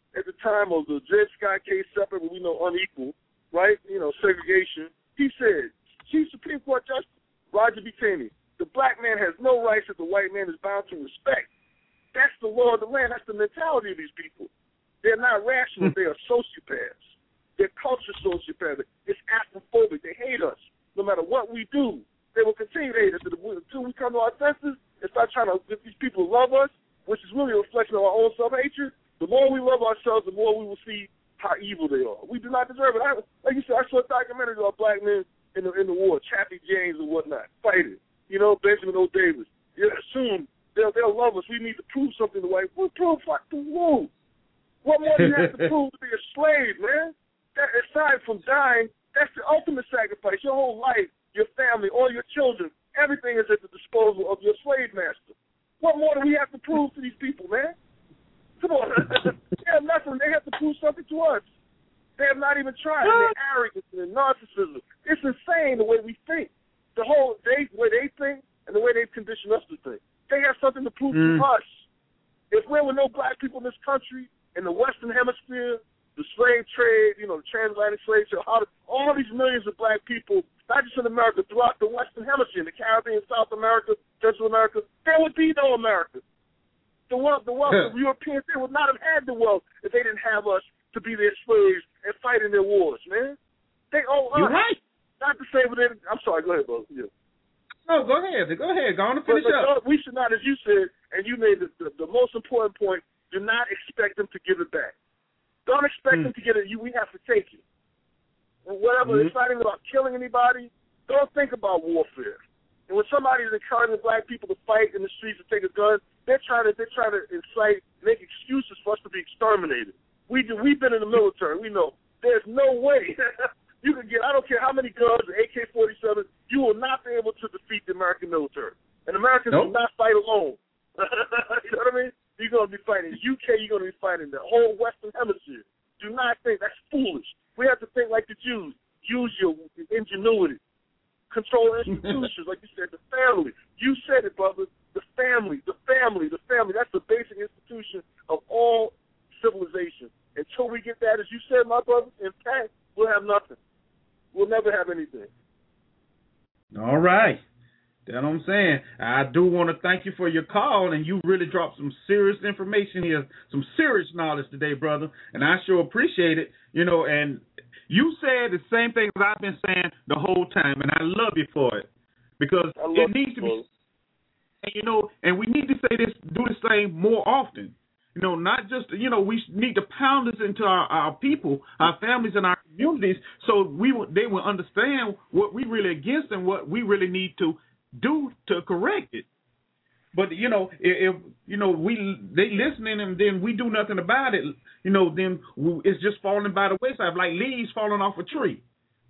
Speaker 3: at the time of the Dred Scott case, separate, but we know unequal, right? Segregation. He said, Chief Supreme Court Justice Roger B. Taney, the black man has no rights that the white man is bound to respect. That's the law of the land. That's the mentality of these people. They're not rational. They are sociopaths. They're culture sociopaths. It's Afrophobic. They hate us. No matter what we do, they will continue to hate us until we come to our senses and start trying to get these people to love us, which is really a reflection of our own self-hatred. The more we love ourselves, the more we will see how evil they are. We do not deserve it. Like you said, I saw a documentary about black men in the war, Chappie James and whatnot, fighting. Benjamin O. Davis. Soon they'll love us. We need to prove something to white. What prove? Fuck the woo. What more do you have to prove to be a slave, man? That, aside from dying, that's the ultimate sacrifice. Your whole life, your family, all your children, everything is at the disposal of your slave master. What more do we have to prove to these people, man? Come on. They have nothing. They have to prove something to us. They have not even tried. And their arrogance and their narcissism. It's insane the way we think. The way they think and the way they've conditioned us to think. They have something to prove to us. If there were no black people in this country, in the Western Hemisphere, the slave trade, the transatlantic slave trade, all these millions of black people, not just in America, throughout the Western Hemisphere, the Caribbean, South America, Central America, there would be no America. The wealth of Europeans, they would not have had the wealth if they didn't have us to be their slaves and fight in their wars, man. They owe us.
Speaker 2: You're right.
Speaker 3: Not to say, but I'm sorry, go ahead, bro. Yeah.
Speaker 2: No, go ahead. Go on and finish up.
Speaker 3: We should not, as you said, and you made the most important point, do not expect them to give it back. Don't expect them to get it. We have to take it. And whatever, it's not even about killing anybody. Don't think about warfare. And when somebody is encouraging black people to fight in the streets and take a gun, they're trying to incite, make excuses for us to be exterminated. We've been in the military. We know there's no way you can get. I don't care how many guns, AK-47, you will not be able to defeat the American military. And Americans will not fight alone. You know what I mean? You're going to be fighting the UK. You're going to be fighting the whole Western Hemisphere. Do not think that's foolish. We have to think like the Jews. Use your ingenuity. Control institutions, like you said, the family. You said it, brother. The family. That's the basic institution of all civilization. Until we get that, as you said, my brother, intact, we'll have nothing. We'll never have anything.
Speaker 2: All right. That's what I'm saying. I do want to thank you for your call, and you really dropped some serious information here, some serious knowledge today, brother, and I sure appreciate it. And you said the same thing that I've been saying the whole time, and I love you for it, because it needs to be, and we need to say this, do the same more often. Not just, we need to pound this into our people, our families, and our communities, so they will understand what we really against and what we really need to do to correct it. But if they listening and then we do nothing about it, then it's just falling by the wayside, like leaves falling off a tree.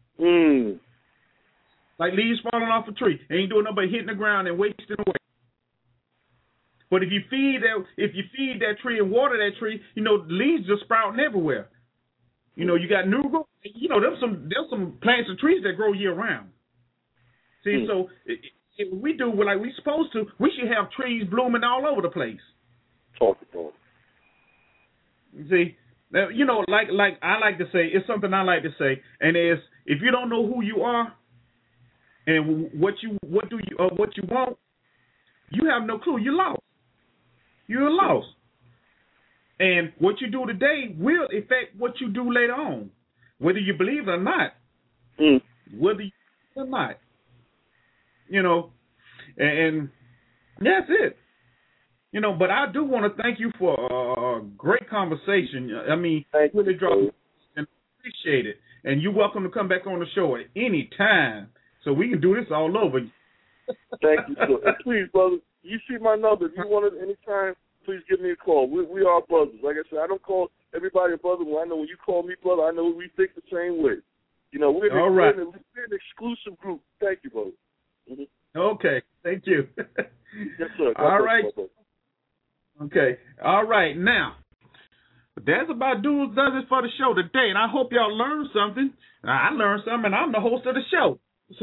Speaker 2: Like leaves falling off a tree, ain't doing nothing but hitting the ground and wasting away. But if you feed that tree and water that tree, the leaves just sprouting everywhere. You got new growth. There's some plants and trees that grow year round. See, so if we do like we're supposed to, we should have trees blooming all over the place.
Speaker 3: Talk about it.
Speaker 2: See, like I like to say, it's something I like to say, and is if you don't know who you are and what you want, you have no clue. You're lost. You're lost. And what you do today will affect what you do later on, whether you believe it or not. Whether you believe it or not. And that's it. But I do want to thank you for a great conversation. I mean, really dropped and appreciate it. And you're welcome to come back on the show at any time, so we can do this all over.
Speaker 3: Thank you, sir. And please, brother, you see my number. If you want it anytime, please give me a call. We are brothers. Like I said, I don't call everybody a brother. I know when you call me brother, I know we think the same way. We're an exclusive group. Thank you, brother.
Speaker 2: Okay, thank you.
Speaker 3: Yes, sir.
Speaker 2: All right. Okay. All right. Now, that's about does it for the show today, and I hope y'all learned something. I learned something, and I'm the host of the show.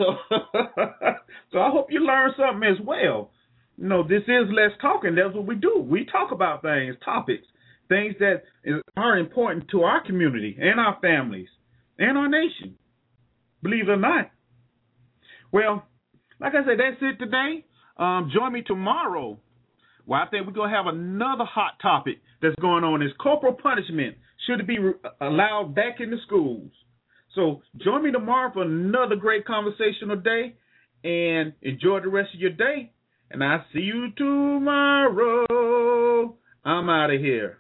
Speaker 2: So I hope you learned something as well. This is Less Talking. That's what we do. We talk about things, topics, things that are important to our community and our families and our nation. Believe it or not. Well, like I said, that's it today. Join me tomorrow. Well, I think we're going to have another hot topic that's going on is corporal punishment. Should it be allowed back in the schools? So join me tomorrow for another great conversational day, and enjoy the rest of your day. And I'll see you tomorrow. I'm out of here.